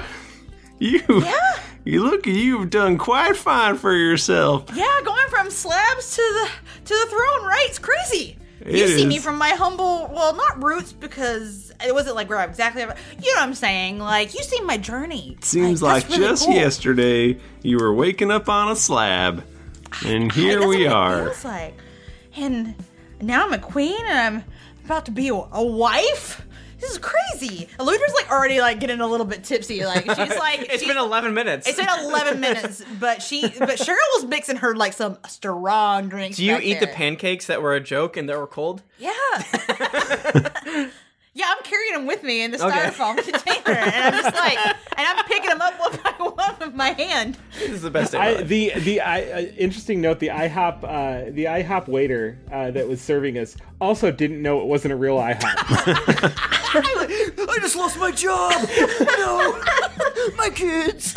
Speaker 1: You've done quite fine for yourself.
Speaker 3: Yeah, going from slabs to the throne, right? It's crazy. You see me from my humble, well, not roots because it wasn't where I'm exactly, you know what I'm saying? You see my journey.
Speaker 1: Seems like really just cool. Yesterday you were waking up on a slab, and here we are.
Speaker 3: It feels like. And now I'm a queen, and I'm about to be a wife. This is crazy. Aludra's already getting a little bit tipsy. She's
Speaker 2: It's been 11 minutes.
Speaker 3: It's been 11 minutes, but Cheryl was mixing her some strong drinks.
Speaker 2: Do you eat the pancakes that were a joke and that were cold?
Speaker 3: Yeah. Yeah, I'm carrying them with me in the styrofoam container, and I'm just and I'm picking them up one by one with my hand.
Speaker 2: This is the best day.
Speaker 4: Interesting note: the IHOP waiter that was serving us also didn't know it wasn't a real IHOP.
Speaker 2: I just lost my job. No, my kids.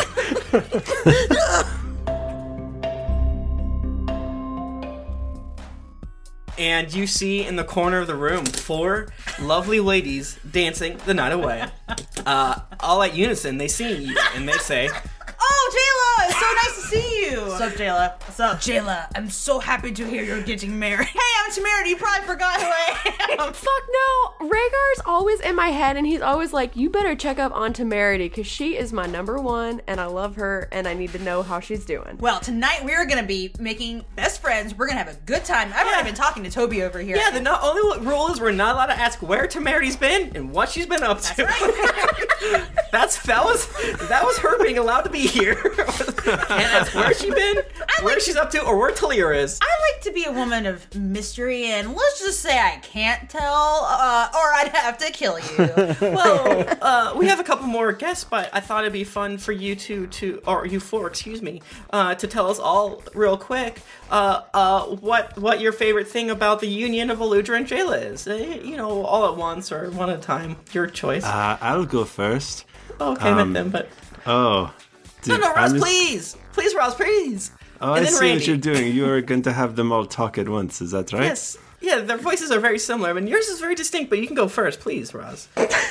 Speaker 2: And you see in the corner of the room 4 lovely ladies dancing the night away. All at unison, they see you and they say,
Speaker 3: "Oh, Jayla, it's so nice to see you." What's up, Jayla? What's up? Jayla, I'm so happy to hear you're getting married. Hey, I'm Temerity. You probably forgot who I am.
Speaker 5: Fuck no. Rhaegar's always in my head, and he's always like, you better check up on Temerity, because she is my number one, and I love her, and I need to know how she's doing.
Speaker 3: Well, tonight we're going to be making best friends. We're going to have a good time. I've already been talking to Toby over here.
Speaker 2: Yeah, the only rule is we're not allowed to ask where Temerity's been and what she's been up to. That's right. that was her being allowed to be here. Can't ask where she been, where she's up to, or where Talia is.
Speaker 3: I like to be a woman of mystery, and let's just say I can't tell, or I'd have to kill you.
Speaker 2: Well, we have a couple more guests, but I thought it'd be fun for you you four, to tell us all real quick what your favorite thing about the union of Aludra and Jayla is. All at once or one at a time. Your choice.
Speaker 1: I'll go first.
Speaker 2: Okay, with them, but...
Speaker 1: Oh.
Speaker 2: No, Roz, please! Please, Roz, please!
Speaker 1: Oh,
Speaker 2: and
Speaker 1: I
Speaker 2: then
Speaker 1: see
Speaker 2: Randy.
Speaker 1: what you're doing. You're going to have them all talk at once, is that right?
Speaker 2: Yes. Yeah, their voices are very similar. I mean, yours is very distinct, but you can go first, please, Roz.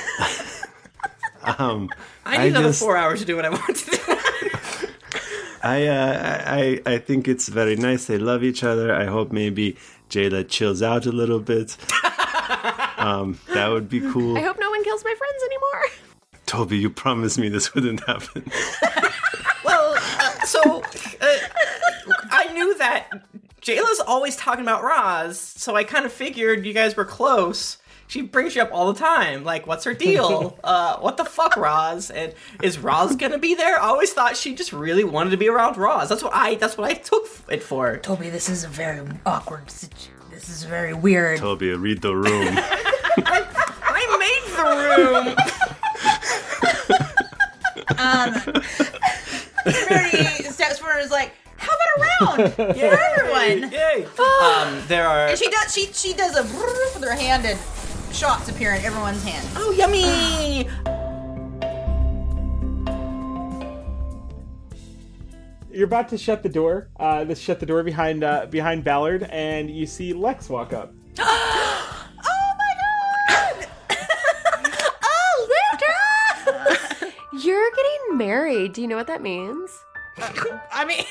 Speaker 2: I need another 4 hours to do what I want to do.
Speaker 1: I think it's very nice. They love each other. I hope maybe Jayla chills out a little bit. That would be cool.
Speaker 5: I hope no one kills my friends anymore.
Speaker 1: Toby, you promised me this wouldn't happen.
Speaker 2: Well, I knew that Jayla's always talking about Roz, so I kind of figured you guys were close. She brings you up all the time. Like, what's her deal? What the fuck, Roz? And is Roz gonna be there? I always thought she just really wanted to be around Roz. That's what I took it for.
Speaker 3: Toby, this is a very awkward situation. This is very weird.
Speaker 1: Toby, read the room.
Speaker 2: I made the room.
Speaker 3: Mary steps forward and is like, "How about a round for everyone?"
Speaker 2: Yay! There are.
Speaker 3: And she does a brrr with her hand, and shots appear in everyone's hand.
Speaker 2: Oh, yummy!
Speaker 4: You're about to shut the door. Shut the door behind Ballard, and you see Lex walk up.
Speaker 3: Oh my god!
Speaker 5: Oh, you're getting married. Do you know what that means?
Speaker 3: I mean,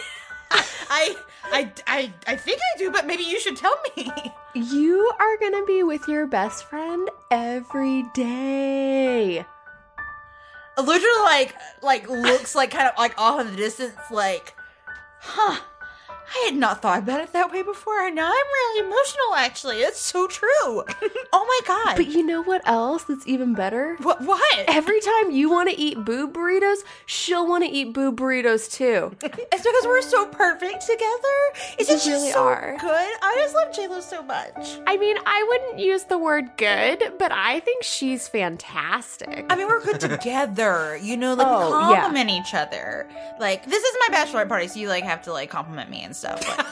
Speaker 3: I think I do, but maybe you should tell me.
Speaker 5: You are gonna be with your best friend every day.
Speaker 3: Aludra like looks like kind of like off in the distance, like, huh. I had not thought about it that way before, and now I'm really emotional, actually. It's so true. Oh my god.
Speaker 5: But you know what else that's even better?
Speaker 3: What?
Speaker 5: Every time you want to eat boob burritos, she'll want to eat boob burritos too.
Speaker 3: It's because we're so perfect together. It's just
Speaker 5: really
Speaker 3: so
Speaker 5: are.
Speaker 3: good. I just love JLo so much.
Speaker 5: I mean, I wouldn't use the word good, but I think she's fantastic.
Speaker 3: I mean, we're good together. You know, like we compliment each other. Like, this is my bachelorette party, so you like have to like compliment me and stuff. Like,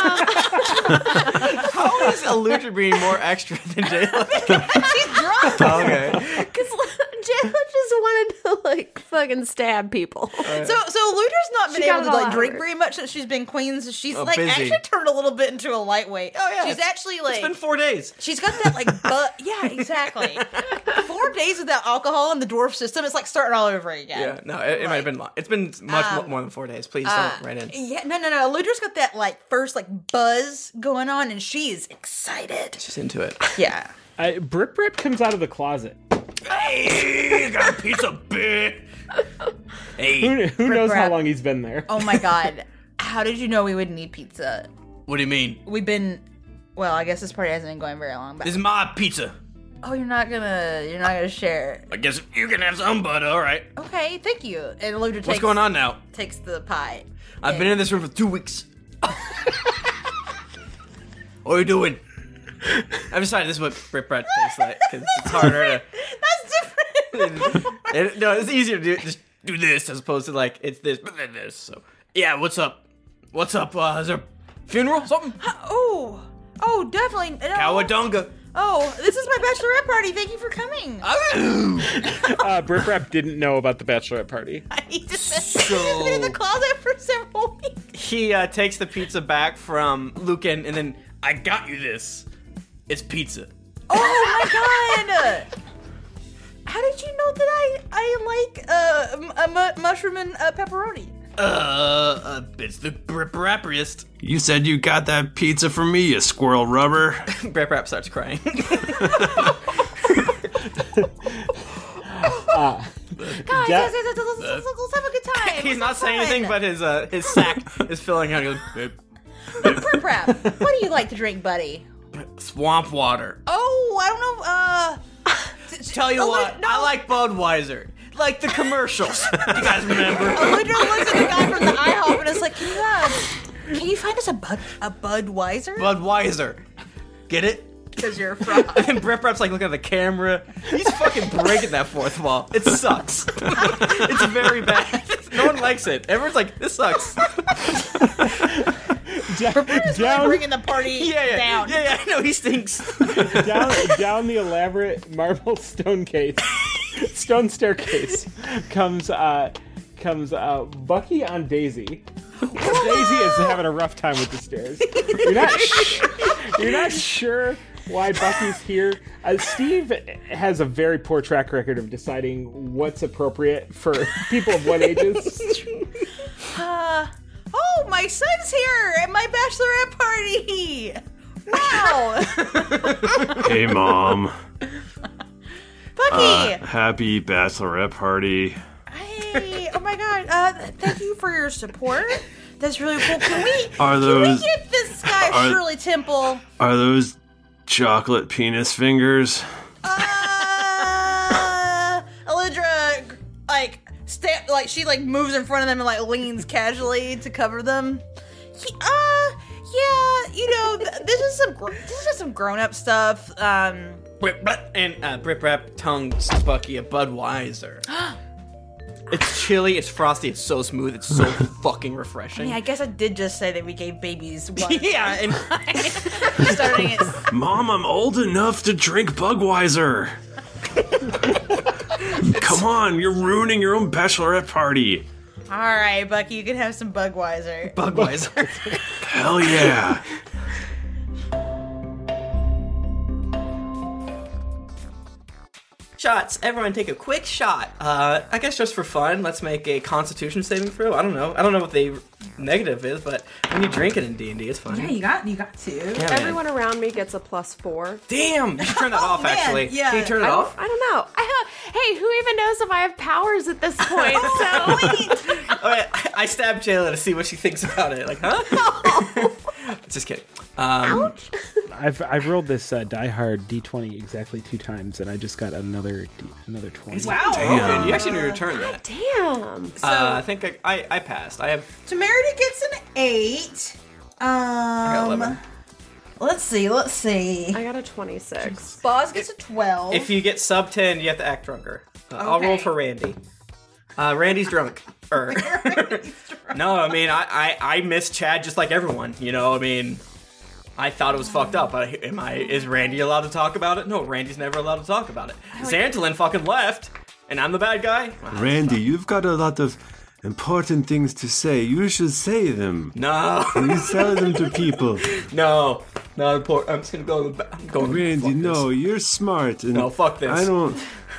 Speaker 2: how is Aludra being more extra than Jayla?
Speaker 3: She's drunk.
Speaker 2: Okay.
Speaker 5: Because Jayla just wanted to like fucking stab people.
Speaker 3: Right. So Aludra's not been able to like drink
Speaker 5: her.
Speaker 3: very much since she's been queen. So she's like
Speaker 2: busy.
Speaker 3: actually turned a little bit into a lightweight.
Speaker 2: Oh yeah,
Speaker 3: she's actually like
Speaker 2: it's been 4 days.
Speaker 3: She's got that like yeah, exactly. 4 days without alcohol in the dwarf system. It's like starting all over again.
Speaker 2: Yeah, no, it might have been. It's been much more than 4 days. Please don't write in.
Speaker 3: Yeah, no. Aludra's got that like first like buzz going on, and she is excited.
Speaker 2: She's into it.
Speaker 3: Yeah.
Speaker 4: Brit comes out of the closet.
Speaker 2: Hey, got a pizza, bitch. Hey,
Speaker 4: who knows how long he's been there?
Speaker 3: Oh my god. How did you know we would need pizza?
Speaker 2: What do you mean?
Speaker 3: We've been, well, I guess this party hasn't been going very long, but
Speaker 2: this is my pizza.
Speaker 3: Oh, you're not gonna share.
Speaker 2: I guess you can have some, but all right.
Speaker 3: Okay, thank you. And Aludra takes,
Speaker 2: what's going on now?
Speaker 3: Takes the pie.
Speaker 2: I've been in this room for 2 weeks. What are you doing? I've decided this is what Brit tastes like, because it's harder to...
Speaker 3: That's different.
Speaker 2: No, it's easier to do. Just do this as opposed to like it's this but then this. So yeah, what's up? What's up? Is there a funeral? Something?
Speaker 3: Oh, definitely. No.
Speaker 2: Cowabunga.
Speaker 3: Oh, this is my bachelorette party. Thank you for coming.
Speaker 4: Brip Rap didn't know about the bachelorette party.
Speaker 3: He's just been in the closet for several weeks.
Speaker 2: He takes the pizza back from Lucan, and then I got you this. It's pizza.
Speaker 3: Oh my god! How did you know that I like mushroom and pepperoni?
Speaker 2: It's the Brip Rappiest.
Speaker 1: You said you got that pizza from me, you squirrel rubber.
Speaker 2: Brip Rap starts crying.
Speaker 3: Guys, let's have a good time.
Speaker 2: He's not saying anything, but his sack is filling out. He goes,
Speaker 3: Brip Rap, what do you like to drink, buddy?
Speaker 2: swamp water.
Speaker 3: Oh, I don't know.
Speaker 2: Tell you what, I like Budweiser. Like the commercials. You guys remember?
Speaker 3: I literally looks at the guy from the IHOP and it's like, can you find us a Budweiser?
Speaker 2: Budweiser. Get it?
Speaker 3: Because you're a fraud.
Speaker 2: And Brip Rap's like looking at the camera. He's fucking breaking that fourth wall. It sucks. It's very bad. No one likes it. Everyone's like, this sucks.
Speaker 3: Down, bringing the party down.
Speaker 2: Yeah, I know, he stinks.
Speaker 4: down the elaborate marble stone staircase comes Bucky on Daisy. Daisy is having a rough time with the stairs. You're not sure why Bucky's here. Steve has a very poor track record of deciding what's appropriate for people of what ages.
Speaker 3: Oh, my son's here at my bachelorette party! Wow!
Speaker 1: Hey, Mom.
Speaker 3: Bucky!
Speaker 1: Happy bachelorette party.
Speaker 3: Hey, oh my god, thank you for your support. That's really cool. Can we get this guy Shirley Temple?
Speaker 1: Are those chocolate penis fingers?
Speaker 3: Alindra, she moves in front of them and leans casually to cover them. This is some grown-up stuff.
Speaker 2: And Brip Rap tongues Bucky a Budweiser. It's chilly, it's frosty, it's so smooth, it's so fucking refreshing.
Speaker 3: Yeah, I guess I did just say that we gave babies wine.
Speaker 2: Yeah, and
Speaker 3: starting it.
Speaker 1: Mom, I'm old enough to drink Budweiser. Come on, you're ruining your own bachelorette party.
Speaker 3: All right, Bucky, you can have some Budweiser.
Speaker 2: Budweiser.
Speaker 1: Hell yeah.
Speaker 2: Shots. Everyone take a quick shot. I guess just for fun, let's make a Constitution saving throw. I don't know what the negative is, but when you drink it in D&D, it's fine.
Speaker 3: Yeah, you got to.
Speaker 2: Yeah,
Speaker 5: everyone around me gets a +4.
Speaker 2: Damn! You should turn that off, actually.
Speaker 3: Yeah.
Speaker 2: Can you turn it off?
Speaker 5: I don't know. Hey, who even knows if I have powers at this point?
Speaker 2: I stabbed Jayla to see what she thinks about it. Like, huh?
Speaker 5: No.
Speaker 2: Just kidding.
Speaker 5: Ouch.
Speaker 4: I've rolled this Die Hard D20 exactly 2 times, and I just got another 20.
Speaker 2: Wow! Damn. You actually need to return that.
Speaker 5: Damn.
Speaker 2: So, I think I passed. I have.
Speaker 3: Temerity gets an 8.
Speaker 2: I got 11.
Speaker 3: Let's see.
Speaker 5: I got a 26.
Speaker 3: Boz gets a 12.
Speaker 2: If you get sub 10, you have to act drunker. I'll roll for Randy. Randy's drunk. No, I mean, I miss Chad just like everyone. You know, I mean, I thought it was fucked up. Is Randy allowed to talk about it? No, Randy's never allowed to talk about it. Xantolin fucking left, and I'm the bad guy.
Speaker 1: Randy, you've got a lot of important things to say. You should say them.
Speaker 2: No.
Speaker 1: You tell them to people.
Speaker 2: No, not important. I'm just gonna go. I'm going.
Speaker 1: Randy, no, you're smart. And
Speaker 2: no, fuck this.
Speaker 1: I don't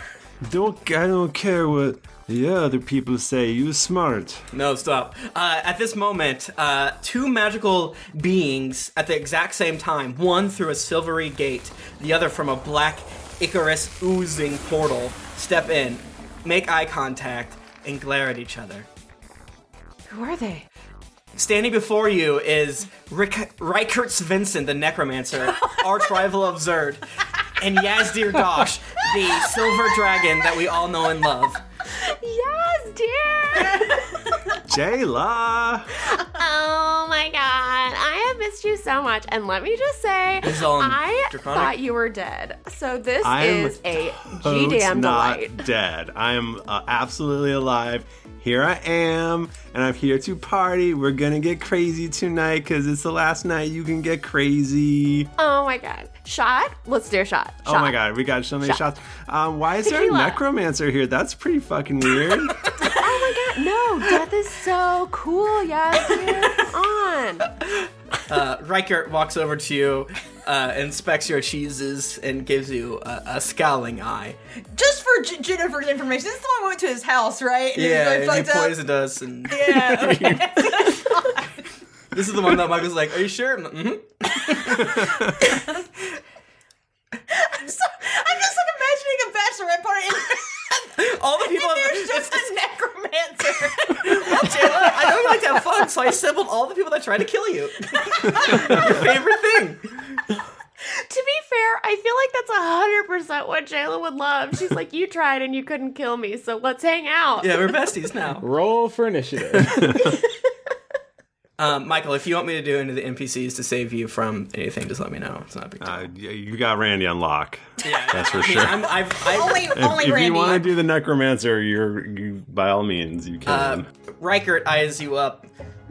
Speaker 1: care what the other people say. You're smart.
Speaker 2: No, stop. At this moment, 2 magical beings at the exact same time, one through a silvery gate, the other from a black Icarus oozing portal, step in, make eye contact, and glare at each other.
Speaker 5: Who are they?
Speaker 2: Standing before you is Rykert Svensson, the Necromancer, arch rival of Zerd, and Yazdir Dosh, the silver dragon that we all know and love.
Speaker 5: Yazdir!
Speaker 1: Jayla.
Speaker 5: Oh my god, I have missed you so much. And let me just say, I thought you were dead. So this is a G-damn delight.
Speaker 1: Not dead. I am absolutely alive. Here I am, and I'm here to party. We're gonna get crazy tonight because it's the last night you can get crazy.
Speaker 5: Oh my god. Shot? Let's do a shot.
Speaker 1: Oh my god, we got so many shots. Why is there a necromancer here? That's pretty fucking weird.
Speaker 5: Oh my god, no. Death is so cool. Yes, on.
Speaker 2: Riker walks over to you, inspects your cheeses, and gives you a scowling eye.
Speaker 3: Just for Jennifer's information, this is the one we went to his house, right? And
Speaker 2: Yeah,
Speaker 3: he
Speaker 2: and he poisoned us. And
Speaker 3: Yeah, okay.
Speaker 2: this is the one that Michael's like, are you sure? I'm like,
Speaker 3: I'm just like imagining a bachelorette party and
Speaker 2: all the people.
Speaker 3: There's just a necromancer.
Speaker 2: Well, Jayla, I know you like to have fun, so I assembled all the people that tried to kill you. Your favorite thing.
Speaker 5: To be fair, I feel like that's 100% what Jayla would love. She's like, you tried and you couldn't kill me, so let's hang out.
Speaker 2: Yeah, we're besties now.
Speaker 4: Roll for initiative.
Speaker 2: Michael, if you want me to do any of the NPCs to save you from anything, just let me know. It's not a big deal.
Speaker 1: You got Randy on lock.
Speaker 2: Yeah,
Speaker 1: that's for sure.
Speaker 3: Only
Speaker 1: if
Speaker 3: Randy.
Speaker 1: you want to do the necromancer, you by all means you can.
Speaker 2: Riker eyes you up.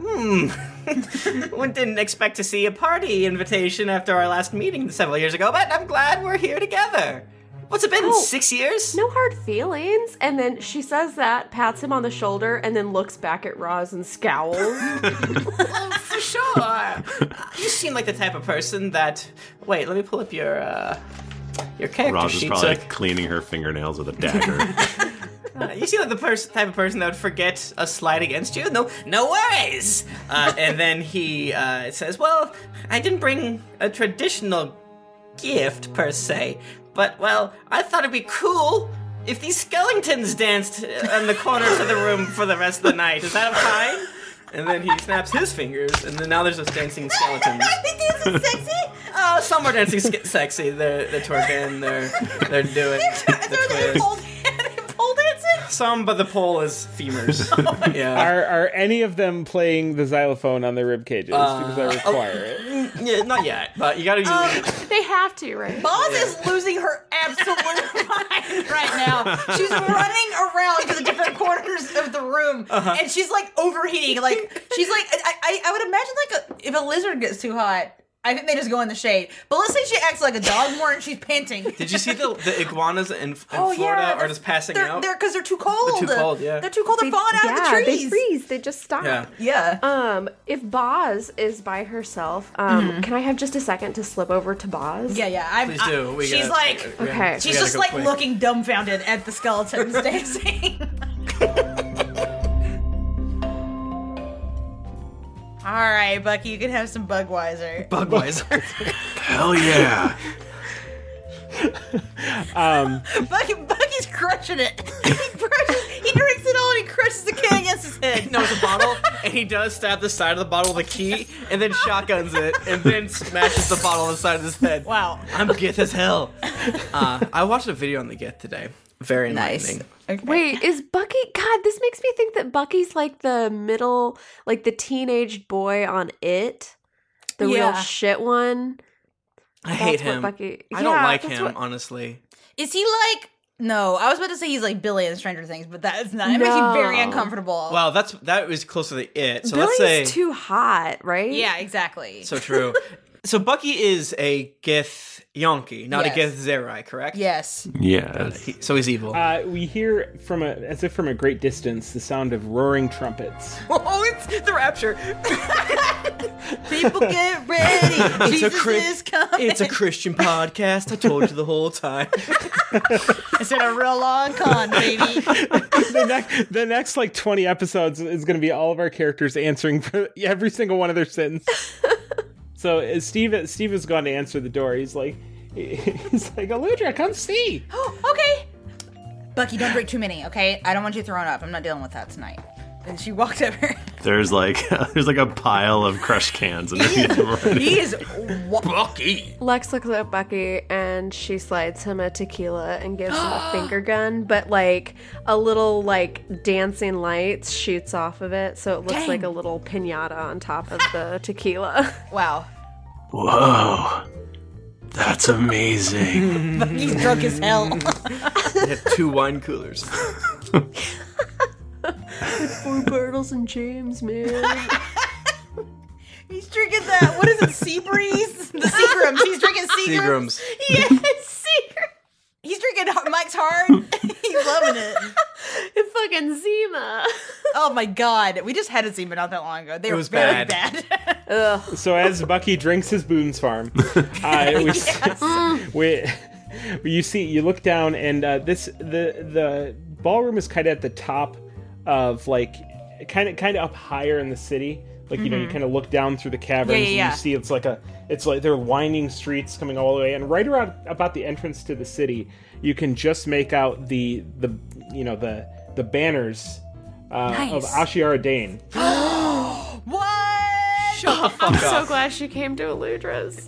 Speaker 2: One didn't expect to see a party invitation after our last meeting several years ago, but I'm glad we're here together. What's it been, 6 years?
Speaker 5: No hard feelings. And then she says that, pats him on the shoulder, and then looks back at Roz and scowls.
Speaker 2: Well, for sure. You seem like the type of person that... Wait, let me pull up your character
Speaker 1: Roz is
Speaker 2: sheet.
Speaker 1: probably cleaning her fingernails with a dagger.
Speaker 2: You seem like the type of person that would forget a slight against you. No worries. And then he says, well, I didn't bring a traditional gift, per se. But, well, I thought it'd be cool if these skeletons danced in the corners of the room for the rest of the night. Is that fine? And then he snaps his fingers, and then now there's just dancing skeletons.
Speaker 3: Are they dancing sexy?
Speaker 2: Some are dancing sexy. They're twerking. They're doing the twist.
Speaker 3: Pole dancing?
Speaker 2: Some, but the pole is femurs. Yeah.
Speaker 4: Are any of them playing the xylophone on their rib cages? Because I require it.
Speaker 2: Yeah, not yet, but you gotta use
Speaker 5: They have to, right?
Speaker 3: Boz is losing her absolute mind right now. She's running around to the different corners of the room, and she's like overheating. Like she's like, I would imagine like if a lizard gets too hot, I think they just go in the shade. But let's say she acts like a dog more and she's panting.
Speaker 2: Did you see the iguanas in Florida are just passing out?
Speaker 3: They're because they're too cold.
Speaker 2: They're too cold, yeah.
Speaker 3: They're too cold. They're falling out of the trees.
Speaker 5: They freeze. They just stop.
Speaker 2: Yeah.
Speaker 5: If Boz is by herself, can I have just a second to slip over to Boz?
Speaker 3: Yeah.
Speaker 2: Please do.
Speaker 3: She's like,
Speaker 5: okay.
Speaker 3: She's just like looking dumbfounded at the skeletons dancing. All right, Bucky, you can have some Bugweiser.
Speaker 2: Bugweiser.
Speaker 1: Hell yeah.
Speaker 3: Bucky's crushing it. He drinks it all and he crushes the can against his head.
Speaker 2: He knows a bottle, and he does stab the side of the bottle with a key, and then shotguns it, and then smashes the bottle on the side of his head.
Speaker 3: Wow.
Speaker 2: I'm Gith as hell. I watched a video on the Gith today. Very enlightening.
Speaker 3: Nice. Okay.
Speaker 5: Wait, is Bucky... God, this makes me think that Bucky's like the middle, like the teenage boy on It. The real shit one.
Speaker 2: I hate him.
Speaker 5: Bucky...
Speaker 2: I don't like him, honestly.
Speaker 3: Is he like... No, I was about to say he's like Billy in Stranger Things, but that is not. It makes me very uncomfortable.
Speaker 2: Well, that was close to the It. So
Speaker 5: Billy's
Speaker 2: let's say
Speaker 5: too hot, right?
Speaker 3: Yeah, exactly.
Speaker 2: So true. So Bucky is a Gith Yonki, not a Gith Zerai, correct?
Speaker 3: Yes.
Speaker 1: Yes.
Speaker 2: So he's evil.
Speaker 4: We hear as if from a great distance, the sound of roaring trumpets.
Speaker 2: Oh, it's the Rapture.
Speaker 3: People get ready. Jesus is coming.
Speaker 2: It's a Christian podcast. I told you the whole time.
Speaker 3: It's in a real long con, baby.
Speaker 4: The next like 20 episodes is going to be all of our characters answering for every single one of their sins. So as Steve has gone to answer the door. He's like, Aludra, come see.
Speaker 3: Oh, okay. Bucky, don't drink too many, okay? I don't want you throwing up. I'm not dealing with that tonight. And she walked over.
Speaker 1: There's like a pile of crushed cans underneath him already.
Speaker 3: He is Bucky.
Speaker 5: Lex looks at Bucky and she slides him a tequila and gives him a finger gun, but like a little like dancing lights shoots off of it, so it looks like a little piñata on top of the tequila.
Speaker 3: Wow.
Speaker 1: Whoa. That's amazing.
Speaker 3: Bucky's drunk as hell.
Speaker 2: They have 2 wine coolers.
Speaker 5: With 4 bottles and jams, man.
Speaker 3: He's drinking that. What is it? Sea breeze? The Seagrams. He's drinking Seagrams. Yes, Seagrams. He's drinking Mike's Hard. He's loving it.
Speaker 5: It's fucking Zima.
Speaker 3: Oh my god. We just had a Zima not that long ago. They were very bad.
Speaker 4: So as Bucky drinks his Boone's Farm, you look down and the ballroom is kind of at the top of like kind of up higher in the city. Like, you know, you kind of look down through the caverns and you see it's like there are winding streets coming all the way, and right around about the entrance to the city, you can just make out the banners of Ashiara Dane.
Speaker 3: What?
Speaker 2: Shut the fuck
Speaker 5: I'm
Speaker 2: up.
Speaker 5: so glad she came to Eludra's.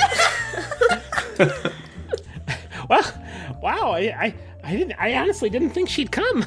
Speaker 4: Well, wow, I honestly didn't think she'd come.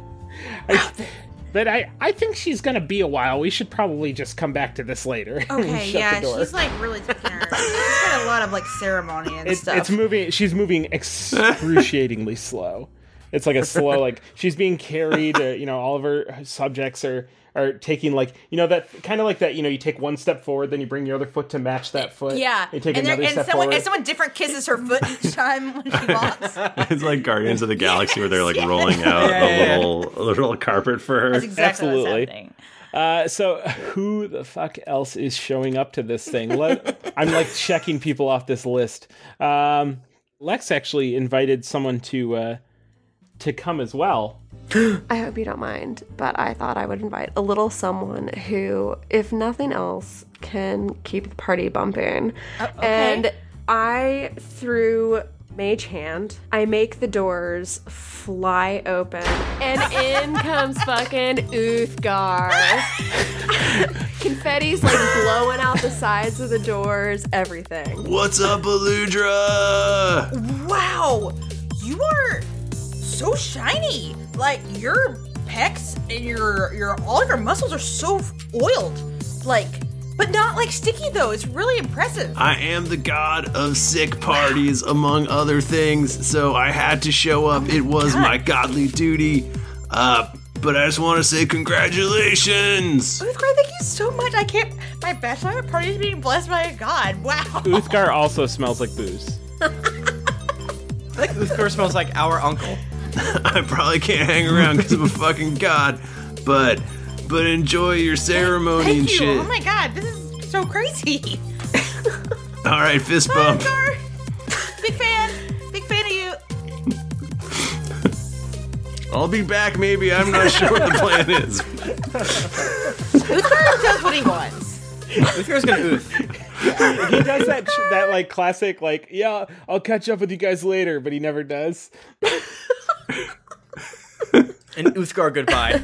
Speaker 4: But I think she's gonna be a while. We should probably just come back to this later.
Speaker 3: Okay,
Speaker 4: Shut the door.
Speaker 3: she's like really taking her. She's got a lot of like ceremony and stuff.
Speaker 4: It's moving. She's moving excruciatingly slow. It's like a slow, like she's being carried. All of her subjects are taking like, that kind of like that. You take one step forward, then you bring your other foot to match that foot.
Speaker 3: Yeah,
Speaker 4: You take another step forward.
Speaker 3: And someone different kisses her foot each time when she walks.
Speaker 1: It's like Guardians of the Galaxy where they're like rolling out a little carpet for her.
Speaker 3: That's exactly
Speaker 4: Absolutely. So who the fuck else is showing up to this thing? I'm like checking people off this list. Lex actually invited someone to come as well.
Speaker 5: I hope you don't mind, but I thought I would invite a little someone who, if nothing else, can keep the party bumping.
Speaker 3: Okay.
Speaker 5: And I, through Mage Hand, I make the doors fly open, and in comes fucking Uthgar. Confetti's like blowing out the sides of the doors, everything.
Speaker 1: What's up, Eludra?
Speaker 3: Wow, you are so shiny. Like your pecs and your all your muscles are so oiled. Like, but not like sticky though. It's really impressive.
Speaker 1: I am the god of sick parties, among other things, so I had to show up. It was my godly duty. But I just want to say congratulations.
Speaker 3: Uthgar, thank you so much. My bachelorette party is being blessed by a god. Wow.
Speaker 4: Uthgar also smells like booze.
Speaker 2: I think Uthgar smells like our uncle.
Speaker 1: I probably can't hang around because I'm a fucking god, but enjoy your ceremony
Speaker 3: Thank
Speaker 1: and
Speaker 3: you.
Speaker 1: shit.
Speaker 3: Oh my god, this is so crazy.
Speaker 1: All right, fist bump.
Speaker 3: Uthgar, big fan of you.
Speaker 1: I'll be back, maybe. I'm not sure what the plan is.
Speaker 3: Uthgar does what he wants.
Speaker 2: Uthgar's gonna ooth.
Speaker 4: He does that like classic like, yeah, I'll catch up with you guys later, but he never does.
Speaker 2: And Uthgar goodbye.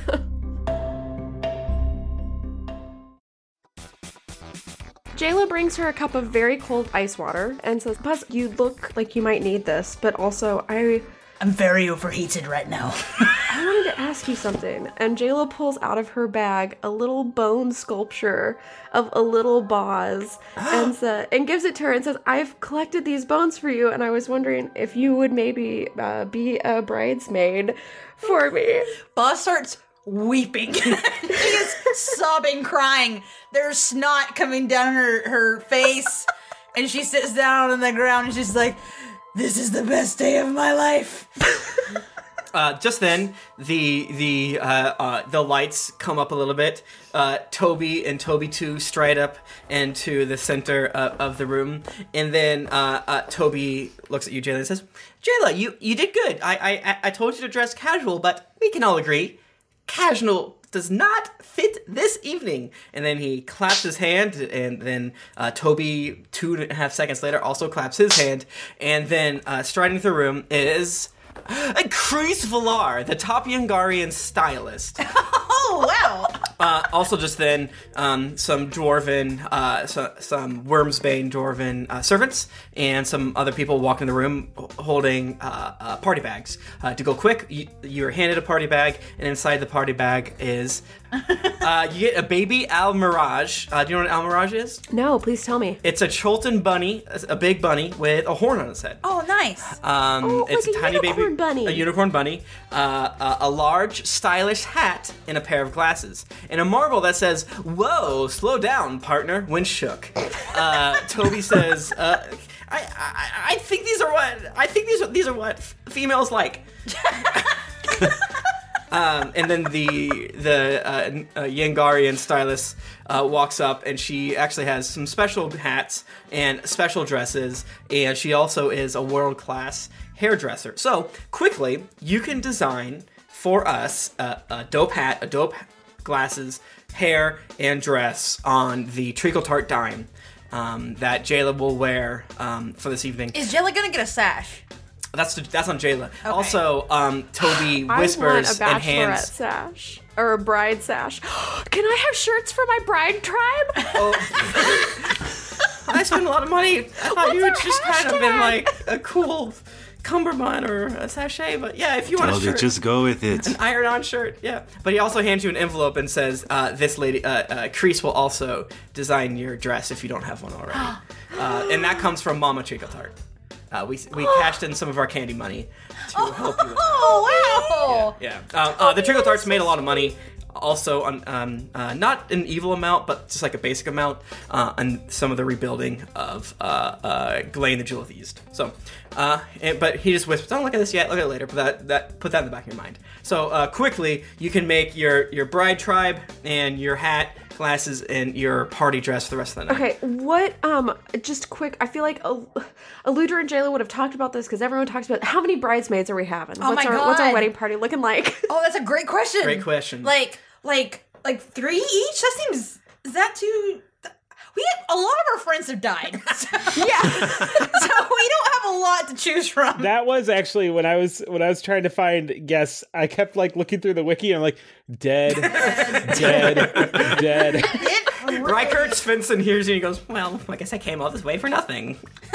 Speaker 5: Jayla brings her a cup of very cold ice water and says, Buzz, you look like you might need this, but also
Speaker 3: I'm very overheated right now.
Speaker 5: I wanted to ask you something. And Jayla pulls out of her bag a little bone sculpture of a little Boz and gives it to her and says, I've collected these bones for you, and I was wondering if you would maybe be a bridesmaid for me.
Speaker 3: Boz starts weeping. She is sobbing, crying. There's snot coming down her face, and she sits down on the ground and she's like, this is the best day of my life.
Speaker 2: Just then, the lights come up a little bit. Toby and Toby 2 stride up into the center of the room, and then Toby looks at you, Jayla, and says, "Jayla, you did good. I told you to dress casual, but we can all agree, casual does not fit this evening." And then he claps his hand, and then Toby 2.5 seconds later also claps his hand, and then striding through the room is Chris Villar, the top Yungarian stylist.
Speaker 3: Oh, wow.
Speaker 2: Also, just then, some dwarven, some Wormsbane dwarven servants, and some other people walk in the room holding party bags. To go quick, you're handed a party bag, and inside the party bag is you get a baby Almirage. Do you know what an Almirage is?
Speaker 5: No, please tell me.
Speaker 2: It's a Cholton bunny, a big bunny with a horn on its head.
Speaker 3: Oh, nice.
Speaker 2: It's
Speaker 5: like
Speaker 2: a tiny
Speaker 5: unicorn
Speaker 2: baby
Speaker 5: bunny.
Speaker 2: A unicorn bunny, a large, stylish hat, and a pair of glasses, and a marble that says, "Whoa, slow down, partner." When shook, Toby says, "I think these are what females like." And then the Yangarian stylist walks up, and she actually has some special hats and special dresses, and she also is a world-class hairdresser. So, quickly, you can design for us a dope hat, a dope glasses, hair, and dress on the Treacle Tart dime that Jayla will wear for this evening.
Speaker 3: Is Jayla gonna get a sash?
Speaker 2: That's on Jayla. Okay. Also, Toby whispers
Speaker 5: I want
Speaker 2: and
Speaker 5: a bachelorette
Speaker 2: hands.
Speaker 5: sash or a bride sash. Can I have shirts for my bride tribe?
Speaker 2: I spend a lot of money. I thought you would just kind of been like a cool cummerbund or a sachet, but yeah, if you want a shirt,
Speaker 1: just go with it.
Speaker 2: An iron-on shirt, yeah. But he also hands you an envelope and says, "This lady, Crease will also design your dress if you don't have one already." And that comes from Mama Treacle Tart. We cashed in some of our candy money to help you with that.
Speaker 3: Oh, wow!
Speaker 2: Yeah. The Treacle Tarts made a lot of money. Also, on not an evil amount, but just like a basic amount on some of the rebuilding of Ghislaine the Jewel of the East. So, but he just whispers, "Don't look at this yet. Look at it later." Put that in the back of your mind. So, quickly, you can make your bride tribe and your hat, glasses, and your party dress for the rest of the night.
Speaker 5: Okay, what, just quick, I feel like Eludra and Jayla would have talked about this because everyone talks about how many bridesmaids are we having?
Speaker 3: Oh
Speaker 5: what's
Speaker 3: my
Speaker 5: What's our
Speaker 3: God.
Speaker 5: wedding party looking like?
Speaker 3: Oh, that's a great question.
Speaker 2: Great question.
Speaker 3: Like 3 each? That seems, is that too... a lot of our friends have died. Yeah. So we don't have a lot to choose from.
Speaker 4: That was actually when I was trying to find guests, I kept like looking through the wiki and I'm like, dead.
Speaker 2: Rykert Svensson hears you and he goes, "Well, I guess I came all this way for nothing."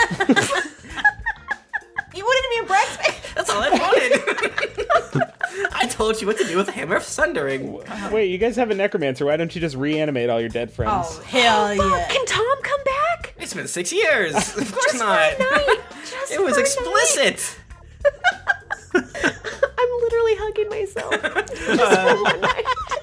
Speaker 3: You wanted to be a bridesmaid?
Speaker 2: That's all I wanted. I told you what to do with the Hammer of Sundering.
Speaker 4: Wait, you guys have a necromancer. Why don't you just reanimate all your dead friends?
Speaker 3: Oh, hell yeah.
Speaker 5: Can Tom come back?
Speaker 2: It's been 6 years. Of course
Speaker 5: Just
Speaker 2: not.
Speaker 5: for a night.
Speaker 2: It was explicit.
Speaker 5: I'm literally hugging myself. Just for one night.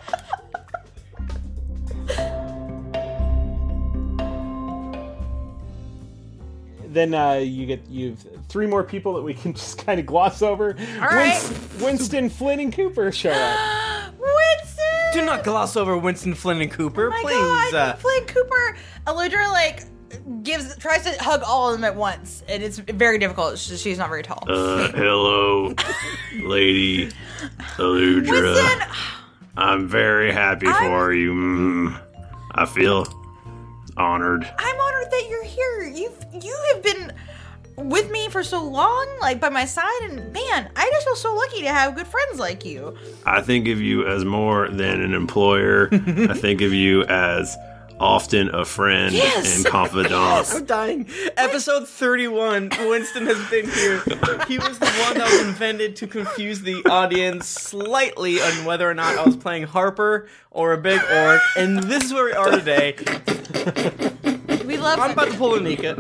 Speaker 4: Then you've 3 more people that we can just kind of gloss over.
Speaker 3: All right.
Speaker 4: Winston, Flynn, and Cooper show up.
Speaker 3: Winston!
Speaker 2: Do not gloss over Winston, Flynn, and Cooper,
Speaker 3: Oh my
Speaker 2: please.
Speaker 3: God, Flynn, Cooper, Eludra, tries to hug all of them at once, and it's very difficult. She's not very tall.
Speaker 1: Hello, Lady Eludra.
Speaker 3: Winston!
Speaker 1: I'm very happy for you. I feel honored.
Speaker 3: I'm honored that you're here. You have been with me for so long, by my side, and man, I just feel so lucky to have good friends like you.
Speaker 1: I think of you as more than an employer. I think of you as often a friend and confidant.
Speaker 2: I'm dying. Episode 31, Winston has been here. He was the one that was invented to confuse the audience slightly on whether or not I was playing Harper or a big orc, and this is where we are today.
Speaker 3: We love
Speaker 2: I'm about to pull a Nika.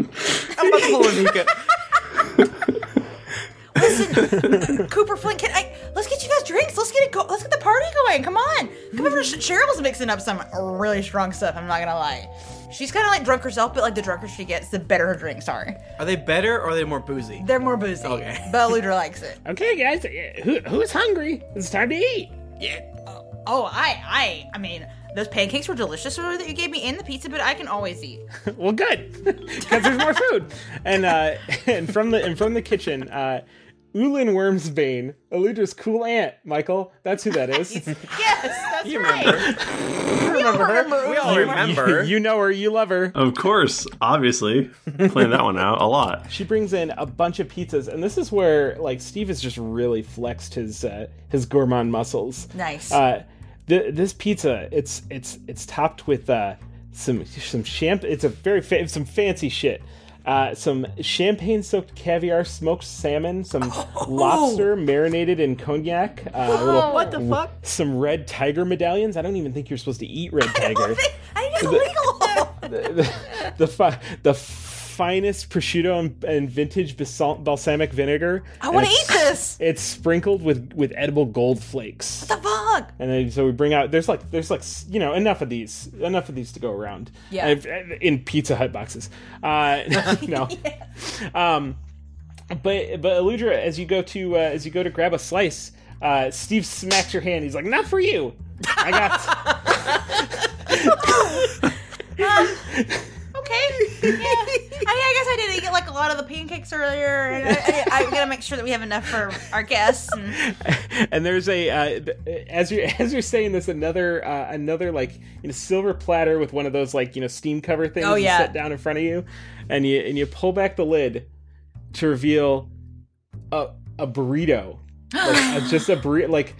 Speaker 3: Listen, Cooper, Flint, let's get you guys drinks. Let's get the party going. Come on. Come over. Cheryl's mixing up some really strong stuff. I'm not gonna lie. She's kind of like drunk herself, but the drunker she gets, the better her drink. Sorry.
Speaker 2: Are they better or are they more boozy?
Speaker 3: They're more boozy.
Speaker 2: Okay.
Speaker 3: But Eludra likes it.
Speaker 4: Okay, guys, who's hungry? It's time to eat.
Speaker 2: Yeah.
Speaker 3: Oh, I mean, those pancakes were delicious that you gave me in the pizza, but I can always eat.
Speaker 4: Well, good, because there's more food. And from the kitchen, Ulin Wormsbane, Eludra's cool aunt. Michael, that's who that is.
Speaker 3: Yes, that's
Speaker 2: You
Speaker 3: right.
Speaker 2: remember. We all remember.
Speaker 4: You know her. You love her.
Speaker 1: Of course, obviously. Playing that one out a lot.
Speaker 4: She brings in a bunch of pizzas, and this is where Steve has just really flexed his gourmand muscles.
Speaker 3: Nice.
Speaker 4: This pizza, it's topped with some champ. It's a some fancy shit. Some champagne-soaked caviar, smoked salmon, some lobster marinated in cognac.
Speaker 2: What the fuck?
Speaker 4: Some red tiger medallions. I don't even think you're supposed to eat red tiger.
Speaker 3: I think it's illegal.
Speaker 4: The finest prosciutto and vintage balsamic vinegar.
Speaker 3: I want to eat this.
Speaker 4: It's sprinkled with edible gold flakes.
Speaker 3: What the fuck?
Speaker 4: And then so we bring out there's like enough of these to go around.
Speaker 3: Yeah.
Speaker 4: In Pizza Hut boxes. No.
Speaker 3: Yeah.
Speaker 4: But Eludra, as you go to grab a slice, Steve smacks your hand. He's like, "Not for you. I got."
Speaker 3: Okay. Yeah. I guess I did eat like a lot of the pancakes earlier. And I gotta make sure that we have enough for our guests.
Speaker 4: And there's as you're saying this, another like silver platter with one of those like steam cover things.
Speaker 3: Oh, yeah.
Speaker 4: Set down in front of you, and you pull back the lid to reveal a burrito, just a burrito. Like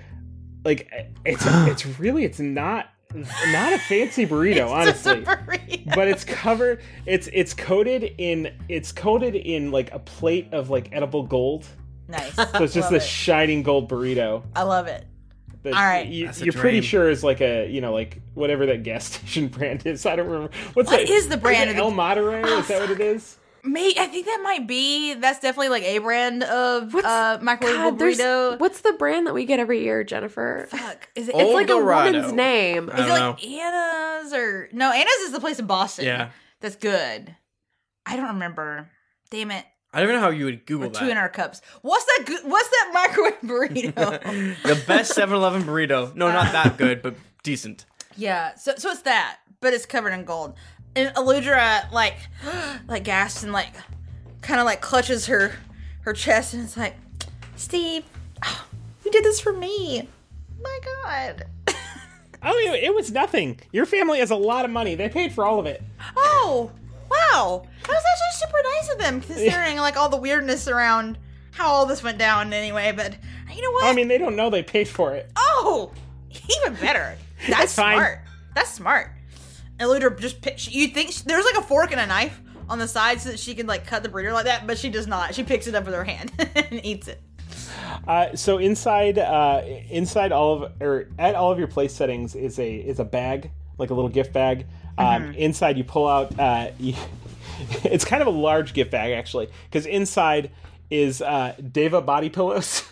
Speaker 4: it's not a fancy burrito, honestly.
Speaker 3: Just a burrito.
Speaker 4: But it's covered. It's coated in like a plate of like edible gold.
Speaker 3: Nice.
Speaker 4: So it's just this shining gold burrito.
Speaker 3: I love it.
Speaker 4: That
Speaker 3: all right.
Speaker 4: You're pretty sure is like a like whatever that gas station brand is. I don't remember.
Speaker 3: What is the brand?
Speaker 4: El Monterey? Is that what it is?
Speaker 3: I think that might be. That's definitely like a brand of microwavable burrito.
Speaker 5: What's the brand that we get every year, Jennifer?
Speaker 3: Fuck. Is it?
Speaker 5: It's like a woman's name.
Speaker 3: Is it like Anna's or no? Anna's is the place in Boston.
Speaker 2: Yeah,
Speaker 3: that's good. I don't remember. Damn it.
Speaker 2: I don't even know how you would Google that.
Speaker 3: 2 in our cups. What's that microwave burrito?
Speaker 2: The best 7-Eleven burrito. No, not that good, but decent.
Speaker 3: Yeah. So it's that, but it's covered in gold. And Eludra like gasps and like kind of like clutches her chest and it's like, Steve, you did this for me. My God.
Speaker 4: Oh, it was nothing. Your family has a lot of money. They paid for all of it.
Speaker 3: Oh, wow. That was actually super nice of them considering like all the weirdness around how all this went down anyway. But you know what?
Speaker 4: I mean, they don't know they paid for it.
Speaker 3: Oh, even better. That's smart. That's smart. Eludra just you think there's like a fork and a knife on the side so that she can like cut the burrito like that, but she does not. She picks it up with her hand and eats it.
Speaker 4: So inside at all of your place settings is a bag, like a little gift bag. Inside you pull out it's kind of a large gift bag actually, because inside is Deva body pillows.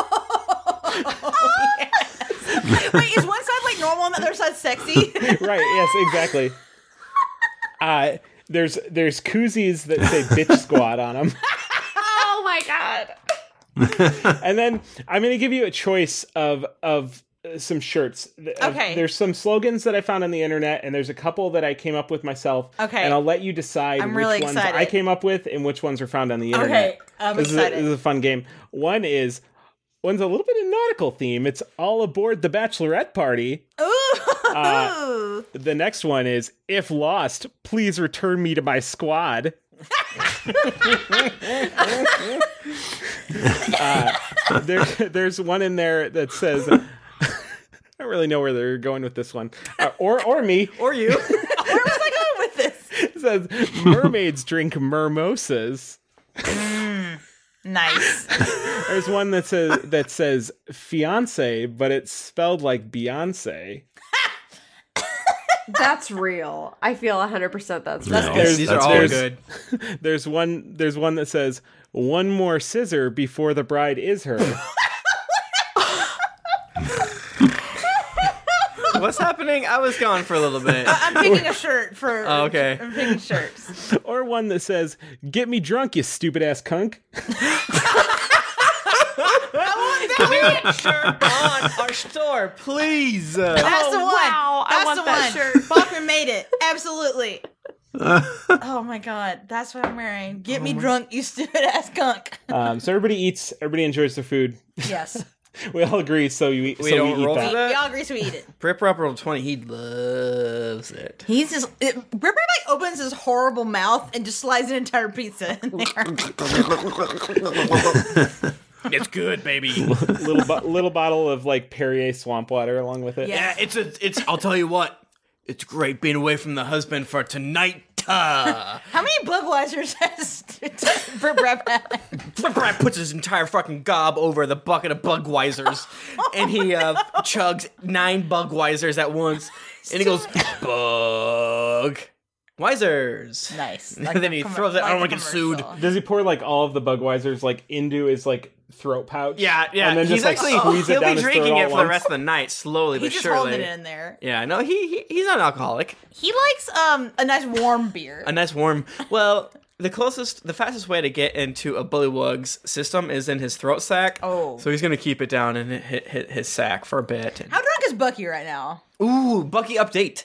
Speaker 3: Oh, yes. Wait, is one side like normal and the other side sexy?
Speaker 4: Right, yes, exactly. There's koozies that say bitch squad on them.
Speaker 3: Oh my God.
Speaker 4: And then I'm going to give you a choice of some shirts.
Speaker 3: Okay.
Speaker 4: There's some slogans that I found on the internet, and there's a couple that I came up with myself.
Speaker 3: Okay.
Speaker 4: And I'll let you decide which
Speaker 3: really
Speaker 4: ones
Speaker 3: excited.
Speaker 4: I came up with and which ones are found on the internet.
Speaker 3: Okay, I'm excited.
Speaker 4: This is a fun game. One's a little bit of nautical theme. It's all aboard the bachelorette party.
Speaker 3: Ooh.
Speaker 4: The next one is, if lost, please return me to my squad. There's one in there that says, I don't really know where they're going with this one, or me,
Speaker 2: or you.
Speaker 3: Where was I going with this?
Speaker 4: It says mermaids drink mimosas.
Speaker 3: Nice.
Speaker 4: There's one that says fiance, but it's spelled like Beyonce.
Speaker 5: That's real. I feel 100% that's real.
Speaker 2: These are all good.
Speaker 4: There's one that says, one more scissor before the bride is her.
Speaker 2: What's happening? I was gone for a little bit.
Speaker 3: I'm picking a shirt for.
Speaker 2: Oh, okay.
Speaker 3: I'm picking shirts.
Speaker 4: Or one that says, get me drunk, you stupid ass cunt.
Speaker 2: Shirt on our store, please.
Speaker 3: That's the one.
Speaker 5: Wow,
Speaker 3: That's
Speaker 5: I want
Speaker 3: the
Speaker 5: that
Speaker 3: one.
Speaker 5: shirt.
Speaker 3: Bachman made it. Absolutely. Oh my God, that's what I'm wearing. Get me drunk, you stupid ass cunt.
Speaker 4: So everybody eats. Everybody enjoys their food.
Speaker 3: Yes.
Speaker 4: We all agree. So we eat that.
Speaker 3: We all agree, so we eat it.
Speaker 2: Rip Ripper roll 20. He loves it.
Speaker 3: He's just Ripper like opens his horrible mouth and just slides an entire pizza in there.
Speaker 2: It's good, baby.
Speaker 4: little bottle of like Perrier swamp water along with it.
Speaker 2: Yeah, it's. I'll tell you what. It's great being away from the husband for tonight.
Speaker 3: How many Budweisers has Brett had?
Speaker 2: Brett puts his entire fucking gob over the bucket of Budweisers, and he chugs 9 Budweisers at once, and he goes, Budweisers.
Speaker 3: Nice.
Speaker 2: And then he throws it. I don't want to get sued.
Speaker 4: Does he pour like all of the Budweisers like into his like throat pouch?
Speaker 2: Yeah.
Speaker 4: And then
Speaker 2: He's
Speaker 4: just like
Speaker 2: actually
Speaker 4: squeeze it
Speaker 2: he'll
Speaker 4: down
Speaker 2: be
Speaker 4: his
Speaker 2: drinking
Speaker 4: throat
Speaker 2: it
Speaker 4: all
Speaker 2: for
Speaker 4: at
Speaker 2: the rest of
Speaker 4: once?
Speaker 2: the night, slowly
Speaker 3: He's
Speaker 2: but
Speaker 3: just
Speaker 2: surely.
Speaker 3: holding it in there.
Speaker 2: Yeah, no, he's not an alcoholic.
Speaker 3: He likes a nice warm beer.
Speaker 2: A nice warm. Well, the fastest way to get into a Bullywug's system is in his throat sac.
Speaker 3: Oh.
Speaker 2: So he's gonna keep it down in his sac for a bit.
Speaker 3: How drunk is Bucky right now?
Speaker 2: Ooh, Bucky update.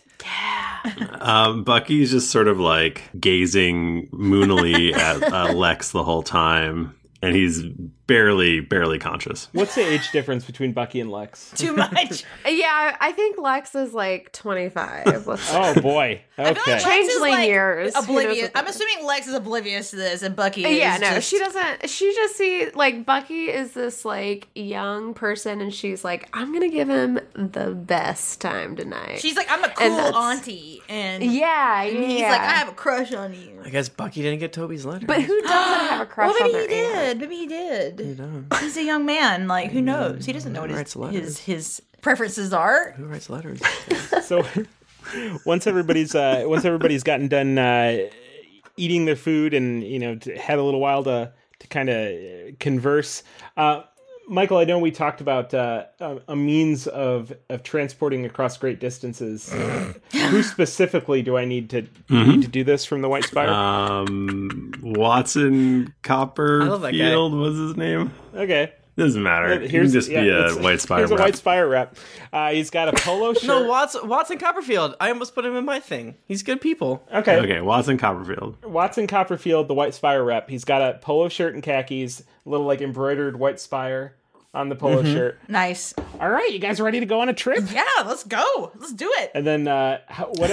Speaker 1: Bucky's just sort of like gazing moonily at Lex the whole time, and he's barely conscious.
Speaker 4: What's the age difference between Bucky and Lex?
Speaker 3: Too much.
Speaker 5: Yeah, I think Lex is like 25.
Speaker 4: Oh boy. Okay.
Speaker 3: I feel like Lex is
Speaker 5: Changeling
Speaker 3: like
Speaker 5: years. Who knows
Speaker 3: oblivious.
Speaker 5: what
Speaker 3: I'm assuming Lex is oblivious to this, and Bucky is
Speaker 5: Yeah, no,
Speaker 3: just...
Speaker 5: she doesn't. She just sees like Bucky is this like young person, and she's like, I'm gonna give him the best time tonight.
Speaker 3: She's like, I'm a cool auntie, and he's like, I have a crush on you.
Speaker 2: I guess Bucky didn't get Toby's letter.
Speaker 5: But who doesn't have a crush
Speaker 3: Well,
Speaker 5: on
Speaker 3: maybe
Speaker 5: their
Speaker 3: he
Speaker 5: aunt?
Speaker 3: did. Maybe he did.
Speaker 2: He does.
Speaker 3: He's a young man. Like, who knows? He doesn't know what
Speaker 2: writes letters?
Speaker 3: his preferences are.
Speaker 2: Who writes letters?
Speaker 4: So once everybody's gotten done eating their food and had a little while to kind of converse, Michael, I know we talked about a means of transporting across great distances. Who specifically do I need to do this from the White Spire?
Speaker 1: Watson Copperfield was his name.
Speaker 4: Okay.
Speaker 1: Doesn't matter. He can just be a White Spire
Speaker 4: Here's a
Speaker 1: rep.
Speaker 4: White Spire rep. He's got a polo shirt.
Speaker 2: No, Watson Copperfield. I almost put him in my thing. He's good people.
Speaker 4: Okay,
Speaker 1: Watson Copperfield.
Speaker 4: Watson Copperfield, the White Spire rep. He's got a polo shirt and khakis, a little like embroidered White Spire on the polo shirt.
Speaker 3: Nice.
Speaker 4: All right, you guys ready to go on a trip?
Speaker 3: Yeah, let's go. Let's do it.
Speaker 4: And then what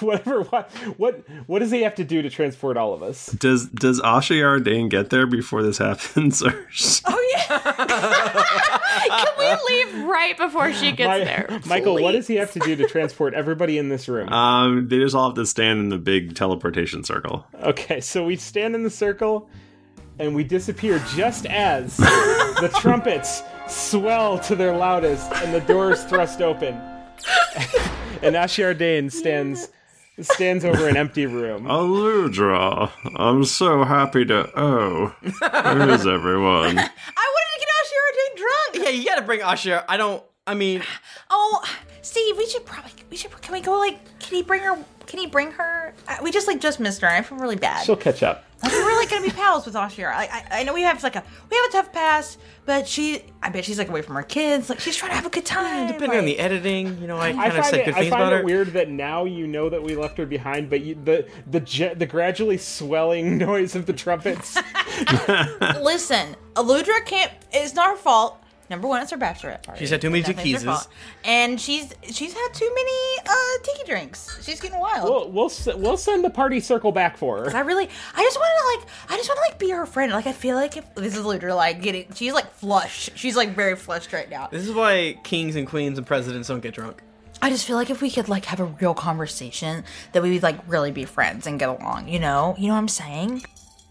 Speaker 4: does he have to do to transport all of us?
Speaker 1: Does Asha Yardane get there before this happens? Or...
Speaker 3: Oh yeah.
Speaker 5: Can we leave right before she gets there?
Speaker 4: Michael, what does he have to do to transport everybody in this room?
Speaker 1: They just all have to stand in the big teleportation circle.
Speaker 4: Okay, so we stand in the circle and we disappear just as the trumpets swell to their loudest and the doors thrust open. And Asha Yardane stands over an empty room.
Speaker 1: Aludra, I'm so happy to Where is everyone?
Speaker 3: I wanted to get Asha Yardane drunk.
Speaker 2: Yeah, you gotta bring Asha.
Speaker 3: Oh, Steve, can we go, like, can he bring her? We just missed her. I feel really bad.
Speaker 4: She'll catch up.
Speaker 3: Like, we're like gonna be pals with Asha. I know we have a tough past, but I bet she's like away from her kids. Like, she's trying to have a good time.
Speaker 2: Depending on the editing, I kind of said good
Speaker 4: I
Speaker 2: things about
Speaker 4: find
Speaker 2: her.
Speaker 4: it weird that now you know that we left her behind, but the gradually swelling noise of the trumpets.
Speaker 3: Listen, Aludra can't. It's not her fault. Number one, it's her bachelorette party.
Speaker 2: She's had too many tequilas.
Speaker 3: And she's had too many tiki drinks. She's getting wild.
Speaker 4: We'll send the party circle back for her.
Speaker 3: I just want to be her friend. Like, I feel like if this is Aludra, she's like flushed. She's like very flushed right now.
Speaker 2: This is why kings and queens and presidents don't get drunk.
Speaker 3: I just feel like if we could like have a real conversation, that we would like really be friends and get along. You know what I'm saying?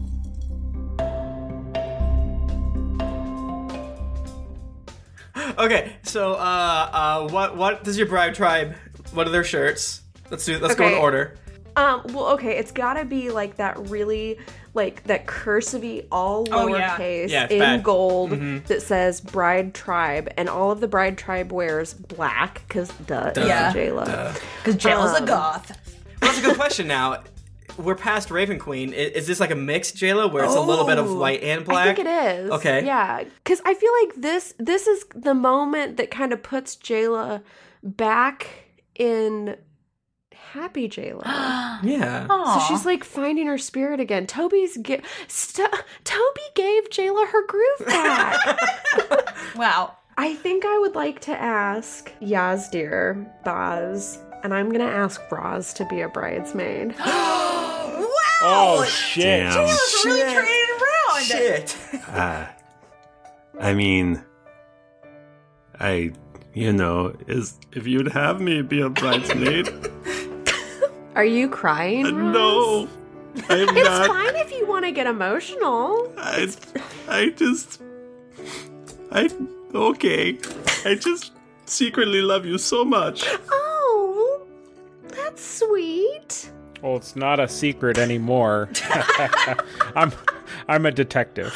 Speaker 2: Okay, so what does your bride tribe? What are their shirts? Let's go in order.
Speaker 5: It's gotta be like that really like that cursive-y all lowercase in
Speaker 2: bad.
Speaker 5: gold that says bride tribe, and all of the bride tribe wears black because Jayla.
Speaker 3: Because Jayla's a goth.
Speaker 2: Well, that's a good question. Now we're past Raven Queen. Is this like a mixed Jayla where it's a little bit of white and black?
Speaker 5: I think it is.
Speaker 2: Okay.
Speaker 5: Yeah, because I feel like this is the moment that kind of puts Jayla back in happy Jayla.
Speaker 2: Yeah.
Speaker 5: So she's like finding her spirit again. Toby gave Jayla her groove back.
Speaker 3: Wow.
Speaker 5: I think I would like to ask Yazdir, Baz, and I'm gonna ask Roz to be a bridesmaid.
Speaker 3: Wow!
Speaker 4: Oh shit!
Speaker 1: Damn.
Speaker 3: Jayla's really turning it around.
Speaker 2: Shit.
Speaker 1: I mean, if you'd have me be a bridesmaid.
Speaker 5: Are you crying, Rose?
Speaker 1: No, I'm
Speaker 5: It's
Speaker 1: not.
Speaker 5: fine if you want to get emotional.
Speaker 1: Okay. I just secretly love you so much.
Speaker 5: Oh, that's sweet.
Speaker 4: Well, it's not a secret anymore. I'm a detective.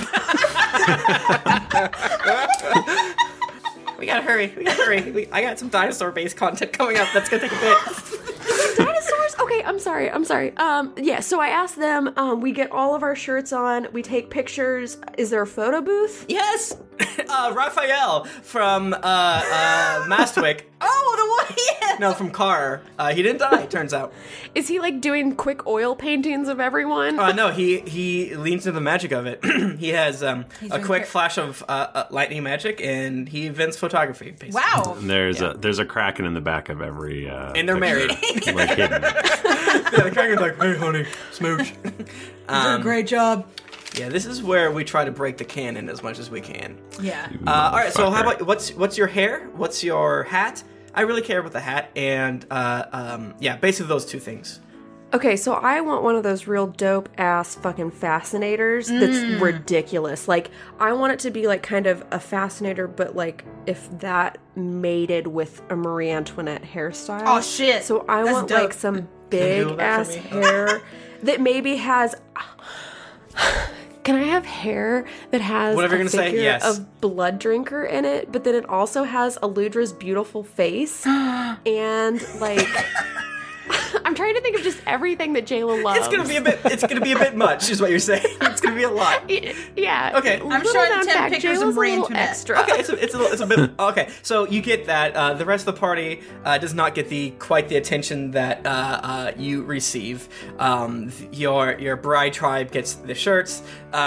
Speaker 2: We gotta hurry. I got some dinosaur-based content coming up. That's gonna take a bit.
Speaker 5: Dinosaurs? Okay, I'm sorry. Yeah, so I asked them, we get all of our shirts on, we take pictures. Is there a photo booth?
Speaker 2: Yes! Raphael from Mastwick.
Speaker 3: Oh, the one, yes!
Speaker 2: No, from Carr. He didn't die, turns out.
Speaker 5: Is he like doing quick oil paintings of everyone?
Speaker 2: No, he leans into the magic of it. He has a quick flash of lightning magic, and he invents photography. Basically.
Speaker 3: Wow.
Speaker 1: There's a kraken in the back of every.
Speaker 2: And they're married.
Speaker 1: Like hidden.
Speaker 2: Yeah, the kraken's like, hey, honey, smooch.
Speaker 3: You did a great job.
Speaker 2: Yeah, this is where we try to break the canon as much as we can.
Speaker 3: Yeah.
Speaker 2: All right, so how about what's your hair? What's your hat? I really care about the hat, and yeah, basically those two things.
Speaker 5: Okay, so I want one of those real dope ass fucking fascinators that's ridiculous. Like, I want it to be like kind of a fascinator, but like if that mated with a Marie Antoinette hairstyle.
Speaker 3: Oh shit!
Speaker 5: So I want
Speaker 3: dope.
Speaker 5: like some big ass hair that maybe has. Can I have hair that has
Speaker 2: whatever
Speaker 5: a
Speaker 2: you're gonna
Speaker 5: figure
Speaker 2: say? Yes.
Speaker 5: of Blood Drinker in it, but then it also has Eludra's beautiful face and like. I'm trying to think of just everything that Jayla loves.
Speaker 2: It's gonna be a bit much, is what you're saying. It's gonna be a lot.
Speaker 5: Yeah.
Speaker 2: Okay.
Speaker 3: I'm showing 10 pictures of Marie Antoinette.
Speaker 5: Extra.
Speaker 2: Okay, it's a bit. Okay, so you get that. The rest of the party does not get quite the attention that you receive. Your bride tribe gets the shirts.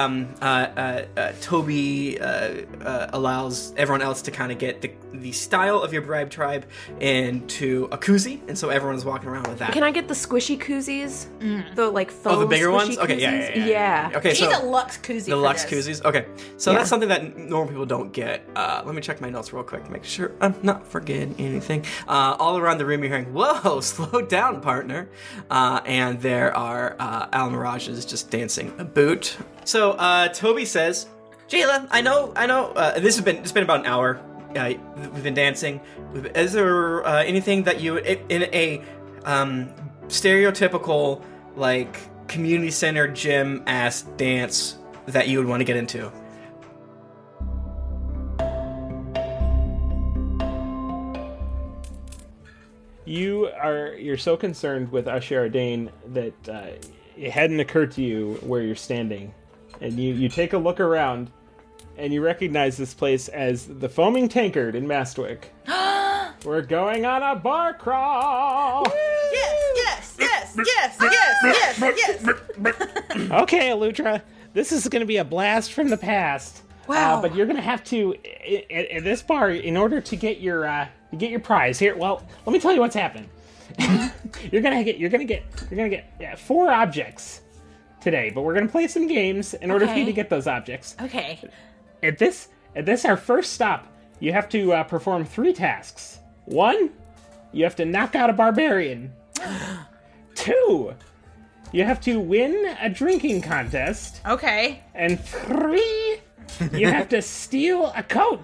Speaker 2: Toby allows everyone else to kind of get the style of your bride tribe into a koozie, and so everyone's walking around with that.
Speaker 5: Can I get the squishy koozies? The like foam
Speaker 2: the bigger ones?
Speaker 5: squishy
Speaker 2: Okay, yeah.
Speaker 5: koozies?
Speaker 2: Okay,
Speaker 3: You
Speaker 2: so
Speaker 3: need a Lux koozie.
Speaker 2: the
Speaker 3: for
Speaker 2: Lux
Speaker 3: this.
Speaker 2: koozies. Okay, so
Speaker 5: Yeah.
Speaker 2: that's something that normal people don't get. Let me check my notes real quick to make sure I'm not forgetting anything. All around the room, you're hearing, "Whoa, slow down, partner!" And there are Al Mirages just dancing a boot. So Toby says, "Jayla, I know. It's been about an hour. We've been dancing. Is there anything that you in a stereotypical like community center gym ass dance that you would want to get into?"
Speaker 4: You're so concerned with Ashera Dane that it hadn't occurred to you where you're standing, and you take a look around, and you recognize this place as the Foaming Tankard in Mastwick. We're going on a bar crawl.
Speaker 3: Yes.
Speaker 4: Okay, Eludra, this is going to be a blast from the past.
Speaker 3: Wow.
Speaker 4: But you're going to have to at this bar in order to get your prize here. Well, let me tell you what's happening. You're gonna get 4 objects today, but we're gonna play some games in order for you to get those objects.
Speaker 3: Okay.
Speaker 4: At this our first stop, you have to perform 3 tasks. 1, you have to knock out a barbarian. 2, you have to win a drinking contest.
Speaker 3: Okay.
Speaker 4: And 3, you have to steal a coat.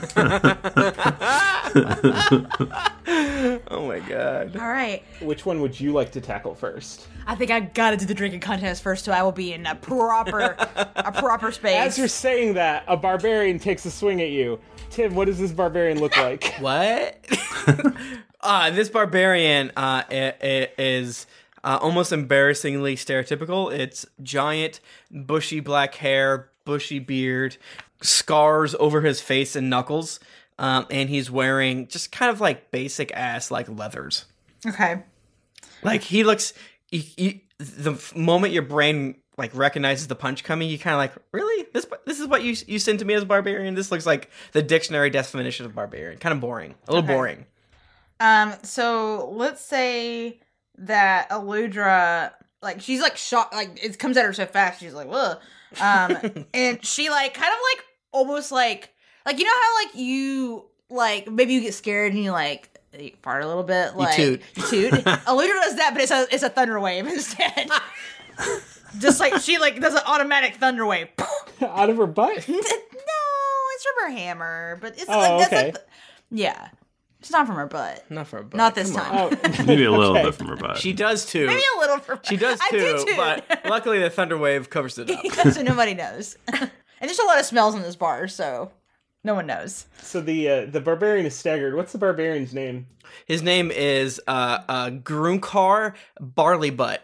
Speaker 2: Oh my god.
Speaker 3: All right.
Speaker 4: Which one would you like to tackle first?
Speaker 3: I think I gotta do the drinking contest first, so I will be in a proper space.
Speaker 4: As you're saying that, a barbarian takes a swing at you. Tim, what does this barbarian look like?
Speaker 2: What? This barbarian is almost embarrassingly stereotypical. It's giant, bushy black hair, bushy beard, scars over his face and knuckles, and he's wearing just kind of like basic ass like leathers.
Speaker 3: Okay.
Speaker 2: Like he looks. The moment your brain like recognizes the punch coming, you kind of like, really? This is what you sent to me as a barbarian? This looks like the dictionary definition of barbarian. Kind of boring. A little boring.
Speaker 3: So let's say that Eludra, like, she's like shocked, like it comes at her so fast, she's like, whoa. And she like kind of like almost like Like, you know how, like, you, like, maybe you get scared and you, like, you fart a little bit? Like,
Speaker 2: toot.
Speaker 3: You toot. Eludra does that, but it's a thunder wave instead. Just like, she, like, does an automatic thunder wave.
Speaker 4: Out of her butt?
Speaker 3: No, it's from her hammer, but it's
Speaker 4: okay.
Speaker 3: like, yeah. It's not from her butt.
Speaker 2: Not for a butt.
Speaker 3: Not this
Speaker 2: Come
Speaker 3: time.
Speaker 2: on.
Speaker 1: Maybe a little bit from her butt.
Speaker 2: She does too.
Speaker 3: Maybe a little from
Speaker 2: She does
Speaker 3: I do
Speaker 2: too, but luckily the thunder wave covers it up.
Speaker 3: So nobody knows. And there's a lot of smells in this bar, so no one knows.
Speaker 4: So the barbarian is staggered. What's the barbarian's name?
Speaker 2: His name is Grunkar Barley Butt.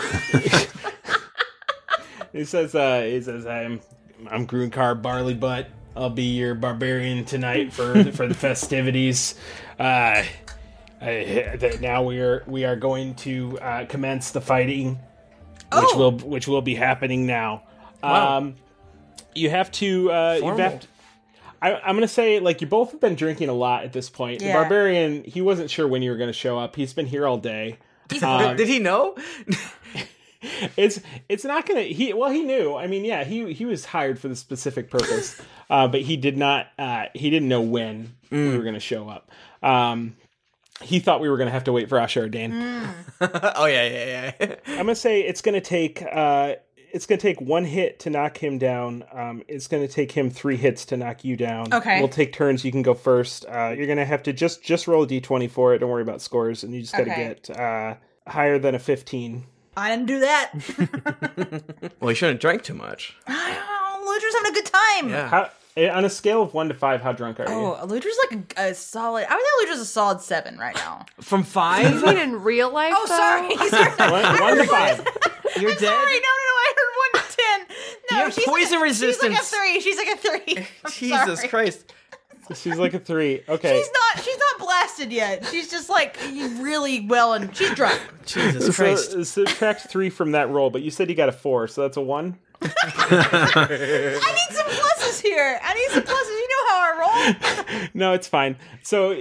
Speaker 4: He says I'm Grunkar Barley Butt. I'll be your barbarian tonight for the festivities. Now we are going to commence the fighting, which will be happening now.
Speaker 2: Wow.
Speaker 4: You have to. I'm going to say, like, you both have been drinking a lot at this point.
Speaker 3: Yeah.
Speaker 4: The barbarian, he wasn't sure when you were going to show up. He's been here all day.
Speaker 2: Did he know?
Speaker 4: It's not gonna. He knew. I mean, yeah, he was hired for the specific purpose, but he did not. He didn't know when we were gonna show up. He thought we were gonna have to wait for Asher Dane.
Speaker 2: Oh yeah.
Speaker 4: I'm gonna say it's gonna take. It's gonna take one hit to knock him down. It's gonna take him 3 hits to knock you down.
Speaker 3: Okay.
Speaker 4: We'll take turns. You can go first. You're gonna have to just roll a d20 for it. Don't worry about scores, and you just gotta get higher than a 15.
Speaker 3: I didn't do that.
Speaker 2: Well, you shouldn't drink too much.
Speaker 3: I don't know. Eludra's having a good time.
Speaker 2: Yeah.
Speaker 4: On a scale of 1 to 5, how drunk are you?
Speaker 3: Oh, Eludra's like a solid. I would say Eludra's a solid 7 right now.
Speaker 2: From 5?
Speaker 5: You mean in real life?
Speaker 3: Oh, sorry. Sorry.
Speaker 4: 1 to 5.
Speaker 2: You're
Speaker 3: I'm
Speaker 2: dead?
Speaker 3: sorry. No. I heard 1 to 10. No,
Speaker 2: You have poison resistance.
Speaker 3: She's like a 3. I'm
Speaker 2: Jesus
Speaker 3: sorry.
Speaker 2: Christ.
Speaker 4: She's like a 3. Okay.
Speaker 3: She's not blasted yet. She's just like really well, and she's drunk.
Speaker 2: Jesus Christ.
Speaker 4: So subtract 3 from that roll, but you said you got a 4, so that's a 1?
Speaker 3: I need some pluses here. You know how I roll.
Speaker 4: No, it's fine. So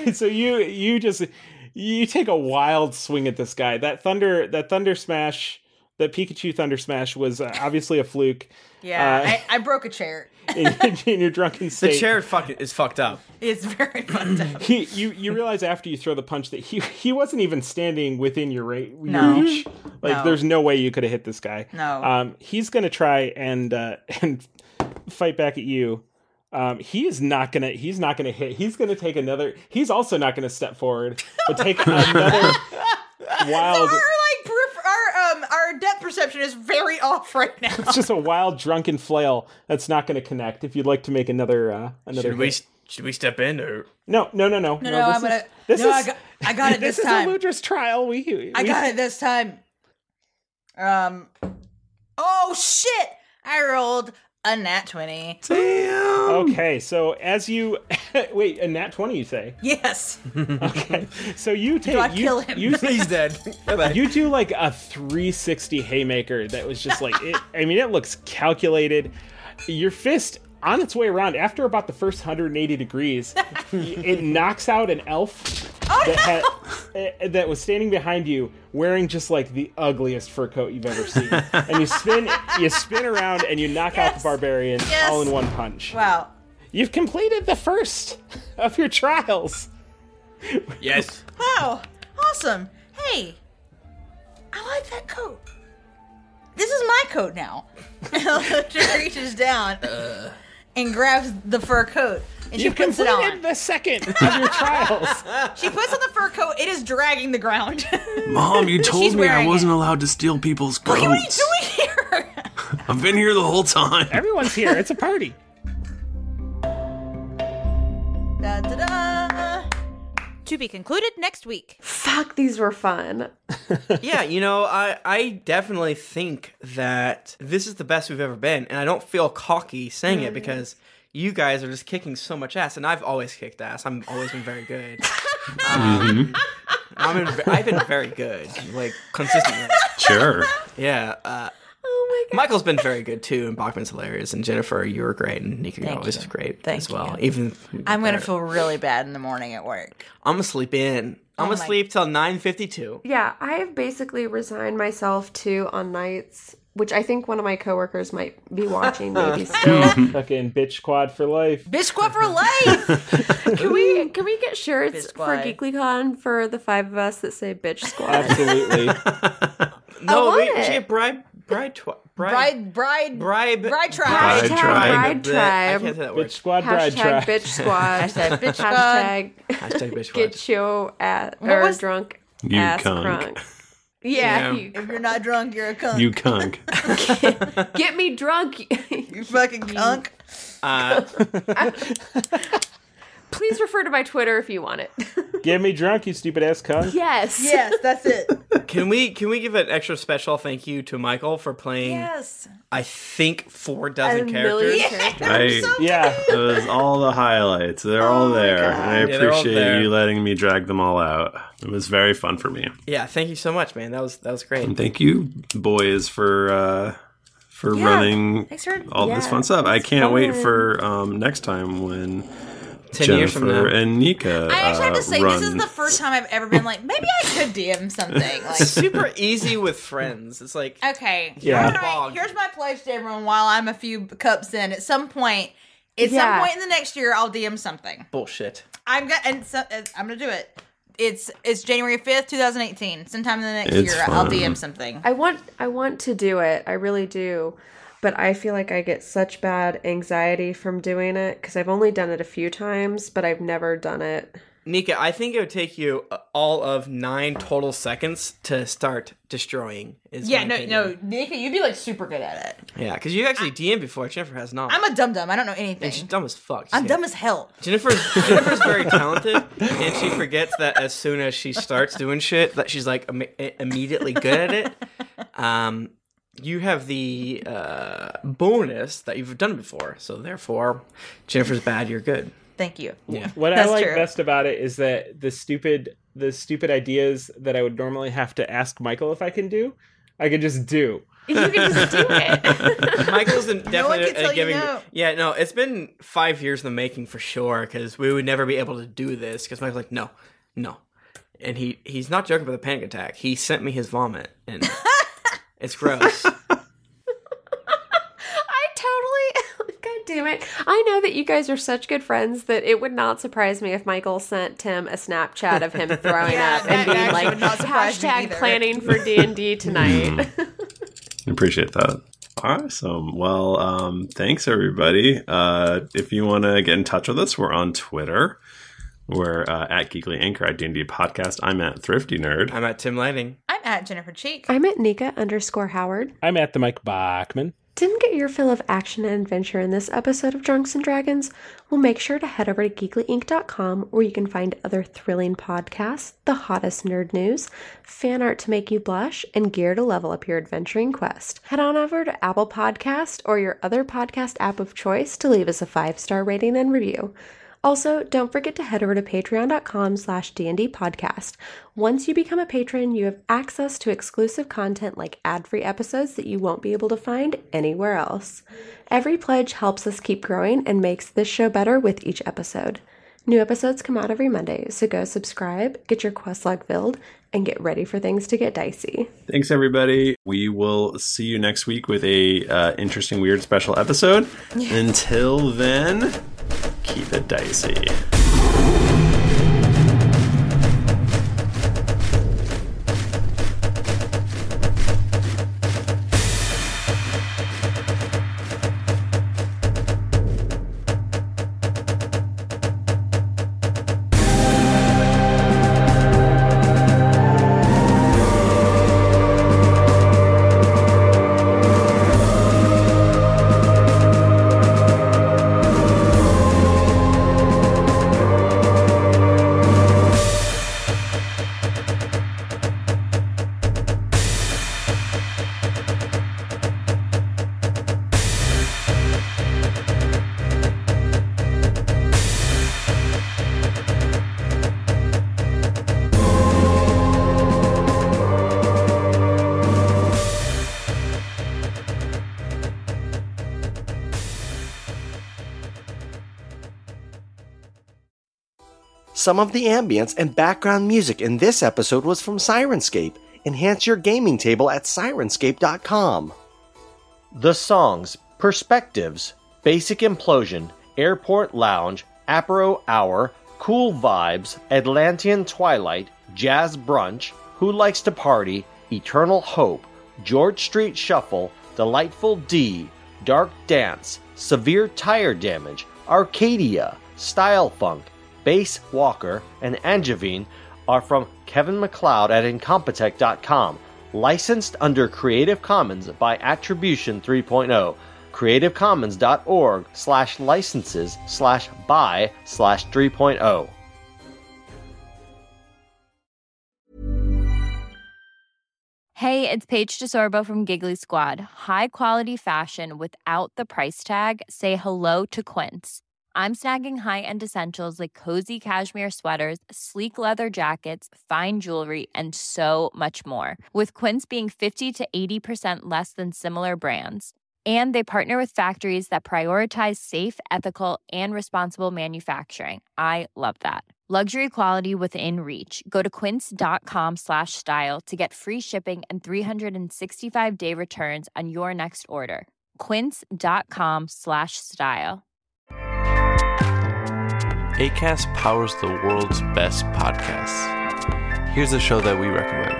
Speaker 4: you take a wild swing at this guy. That thunder smash, that Pikachu thunder smash was obviously a fluke.
Speaker 3: Yeah, I broke a chair.
Speaker 4: in your drunken state.
Speaker 2: The chair is fucked up.
Speaker 3: It's very fucked up.
Speaker 4: You realize after you throw the punch that he wasn't even standing within your reach. Like,
Speaker 3: No.
Speaker 4: there's no way you could have hit this guy.
Speaker 3: No.
Speaker 4: He's gonna try and fight back at you. He's not gonna hit. He's gonna take another. He's also not gonna step forward, but take another wild.
Speaker 3: So our depth perception is very off right now.
Speaker 4: It's just a wild drunken flail that's not going to connect. If you'd like to make another
Speaker 2: Should we step in or
Speaker 4: no?
Speaker 3: No, I got it this time.
Speaker 4: This is Eludra's trial.
Speaker 3: I got it this time. Oh shit! I rolled a nat 20.
Speaker 2: Damn.
Speaker 4: Okay, so as you wait, a nat 20, you say?
Speaker 3: Yes.
Speaker 4: Okay, so you take.
Speaker 3: Do I kill him?
Speaker 2: He's dead.
Speaker 4: You do like a 360 haymaker that was just like it. I mean, it looks calculated. Your fist on its way around after about the first 180 degrees, it knocks out an elf that was standing behind you, wearing just like the ugliest fur coat you've ever seen. And you spin around and you knock out the barbarian all in one punch.
Speaker 3: Wow.
Speaker 4: You've completed the first of your trials.
Speaker 2: Yes.
Speaker 3: Wow. Awesome. Hey, I like that coat. This is my coat now. She reaches down and grabs the fur coat. And she puts it on.
Speaker 4: You've completed the second of your trials.
Speaker 3: She puts on the fur coat. It is dragging the ground.
Speaker 1: Mom, you told me I wasn't allowed to steal people's coats.
Speaker 3: What are you doing here?
Speaker 1: I've been here the whole time.
Speaker 4: Everyone's here. It's a party.
Speaker 3: Da, da, da. To be concluded next week.
Speaker 5: Fuck, these were fun.
Speaker 2: Yeah, I definitely think that this is the best we've ever been, and I don't feel cocky saying it because you guys are just kicking so much ass, and I've always kicked ass. I've always been very good. I've been very good, like, consistently.
Speaker 1: Sure.
Speaker 2: Yeah.
Speaker 5: Oh my God.
Speaker 2: Michael's been very good too, and Bachman's hilarious, and Jennifer, you were great, and Nika always was great as well. Even
Speaker 3: I'm gonna feel really bad in the morning at work.
Speaker 2: I'm gonna sleep in. I'm gonna sleep till 9:52.
Speaker 5: Yeah, I have basically resigned myself to on nights which I think one of my coworkers might be watching maybe still.
Speaker 4: Fucking bitch squad for life.
Speaker 3: Bitch squad for life.
Speaker 5: Can we get shirts for GeeklyCon for the 5 of us that say bitch squad?
Speaker 4: Absolutely.
Speaker 2: No, we
Speaker 5: it.
Speaker 2: should get bribe
Speaker 3: tribe.
Speaker 5: Bride tribe.
Speaker 2: I can't say that word.
Speaker 4: Bitch squad, bride
Speaker 5: Hashtag
Speaker 4: tribe.
Speaker 5: bitch squad.
Speaker 3: Hashtag bitch squad.
Speaker 2: Hashtag bitch squad.
Speaker 5: Get your ass
Speaker 3: What
Speaker 5: or
Speaker 3: was-
Speaker 5: drunk
Speaker 1: You
Speaker 5: ass
Speaker 1: cunk.
Speaker 5: crunk. Yeah,
Speaker 3: If you're not drunk, you're a cunt.
Speaker 1: You cunk.
Speaker 5: get me drunk.
Speaker 3: You fucking cunt.
Speaker 5: Please refer to my Twitter if you want it.
Speaker 4: Get me drunk, you stupid ass cunt.
Speaker 5: Yes.
Speaker 3: Yes, that's it.
Speaker 2: Can we give an extra special thank you to Michael for playing?
Speaker 3: Yes.
Speaker 2: I think 4
Speaker 5: A
Speaker 2: dozen
Speaker 5: million
Speaker 2: characters.
Speaker 5: characters.
Speaker 4: Yeah.
Speaker 1: It was all the highlights. They're all there. And I
Speaker 2: Yeah, they're all
Speaker 1: appreciate
Speaker 2: there.
Speaker 1: you letting me drag them all out. It was very fun for me.
Speaker 2: Yeah, thank you so much, man. That was great.
Speaker 1: And thank you, boys, for running
Speaker 3: Thanks for
Speaker 1: all this fun stuff. I can't wait for next time when
Speaker 2: 10
Speaker 1: Jennifer
Speaker 2: years from now.
Speaker 1: and Nika
Speaker 3: I actually have to say,
Speaker 1: run.
Speaker 3: this is the first time I've ever been like, maybe I could DM something. Like,
Speaker 2: Super easy with friends. It's like
Speaker 3: okay,
Speaker 4: Yeah.
Speaker 3: here's my pledge to everyone while I'm a few cups in. At some point in the next year, I'll DM something.
Speaker 2: bullshit.
Speaker 3: I'm gonna do it. It's January 5th, 2018. Sometime in the next
Speaker 1: It's
Speaker 3: year, I'll
Speaker 1: fun.
Speaker 3: DM something.
Speaker 5: I want to do it. I really do. But I feel like I get such bad anxiety from doing it because I've only done it a few times, but I've never done it.
Speaker 2: Nika, I think it would take you all of 9 total seconds to start destroying.
Speaker 3: No, Nika, you'd be like super good at it.
Speaker 2: Yeah, because you actually DM'd before. Jennifer has not.
Speaker 3: I'm a dum-dum. I don't know anything.
Speaker 2: And she's dumb as fuck.
Speaker 3: I'm dumb as hell.
Speaker 2: Jennifer's very talented, and she forgets that as soon as she starts doing shit, that she's like immediately good at it. You have the bonus that you've done it before, so therefore, Jennifer's bad, you're good.
Speaker 3: Thank you.
Speaker 2: Yeah.
Speaker 4: What
Speaker 3: That's
Speaker 4: I like
Speaker 3: true.
Speaker 4: best about it is that the stupid ideas that I would normally have to ask Michael if I can do, I can just do.
Speaker 5: You can just do it.
Speaker 2: Michael's definitely
Speaker 3: can tell you
Speaker 2: giving.
Speaker 3: no.
Speaker 2: Yeah, no, it's been 5 years in the making for sure, because we would never be able to do this. Because Michael's like, no, and he's not joking about the panic attack. He sent me his vomit, and it's gross.
Speaker 5: God damn it. I know that you guys are such good friends that it would not surprise me if Michael sent Tim a Snapchat of him throwing
Speaker 3: Yeah,
Speaker 5: up and
Speaker 3: that
Speaker 5: being
Speaker 3: actually
Speaker 5: like,
Speaker 3: would not surprise me
Speaker 5: hashtag
Speaker 3: either.
Speaker 5: planning for D&D tonight.
Speaker 1: Appreciate that. Awesome. Well, thanks everybody. If you want to get in touch with us, we're on Twitter. We're at Geekly Anchor at D&D Podcast. I'm at Thrifty Nerd.
Speaker 2: I'm at Tim Lighting.
Speaker 3: I'm at Jennifer Cheek.
Speaker 5: I'm at Nika_Howard.
Speaker 4: I'm at the Mike Bachman.
Speaker 5: Didn't get your fill of action and adventure in this episode of Drunks and Dragons? Well, make sure to head over to geeklyinc.com where you can find other thrilling podcasts, the hottest nerd news, fan art to make you blush, and gear to level up your adventuring quest. Head on over to Apple Podcast or your other podcast app of choice to leave us a 5-star rating and review. Also, don't forget to head over to patreon.com/D&D podcast. Once you become a patron, you have access to exclusive content like ad-free episodes that you won't be able to find anywhere else. Every pledge helps us keep growing and makes this show better with each episode. New episodes come out every Monday, so go subscribe, get your quest log filled, and get ready for things to get dicey.
Speaker 1: Thanks everybody. We will see you next week with a interesting, weird, special episode. Until then, keep it dicey.
Speaker 15: Some of the ambience and background music in this episode was from Sirenscape. Enhance your gaming table at Sirenscape.com. The songs Perspectives, Basic Implosion, Airport Lounge, Apero Hour, Cool Vibes, Atlantean Twilight, Jazz Brunch, Who Likes to Party, Eternal Hope, George Street Shuffle, Delightful D, Dark Dance, Severe Tire Damage, Arcadia, Style Funk, Bass Walker, and Angevine are from Kevin MacLeod at Incompetech.com. Licensed under Creative Commons by Attribution 3.0. CreativeCommons.org/licenses/by/3.0.
Speaker 13: Hey, it's Paige DeSorbo from Giggly Squad. High quality fashion without the price tag. Say hello to Quince. I'm snagging high-end essentials like cozy cashmere sweaters, sleek leather jackets, fine jewelry, and so much more. With Quince being 50 to 80% less than similar brands. And they partner with factories that prioritize safe, ethical, and responsible manufacturing. I love that. Luxury quality within reach. Go to quince.com/style to get free shipping and 365-day returns on your next order. Quince.com/style.
Speaker 16: Acast powers the world's best podcasts. Here's a show that we recommend.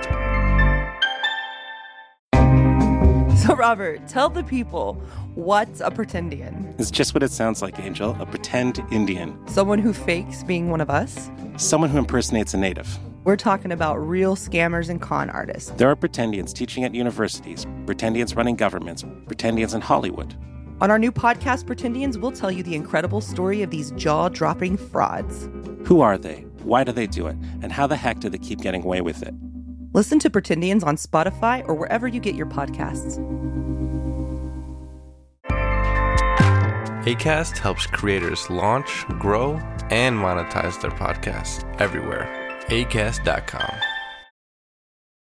Speaker 17: So, Robert, tell the people, what's a pretendian?
Speaker 18: It's just what it sounds like, Angel. A pretend Indian.
Speaker 17: Someone who fakes being one of us?
Speaker 18: Someone who impersonates a native.
Speaker 17: We're talking about real scammers and con artists.
Speaker 18: There are pretendians teaching at universities, pretendians running governments, pretendians in Hollywood.
Speaker 17: On our new podcast, Pretendians, we'll tell you the incredible story of these jaw-dropping frauds.
Speaker 18: Who are they? Why do they do it? And how the heck do they keep getting away with it?
Speaker 17: Listen to Pretendians on Spotify or wherever you get your podcasts.
Speaker 16: Acast helps creators launch, grow, and monetize their podcasts everywhere. Acast.com.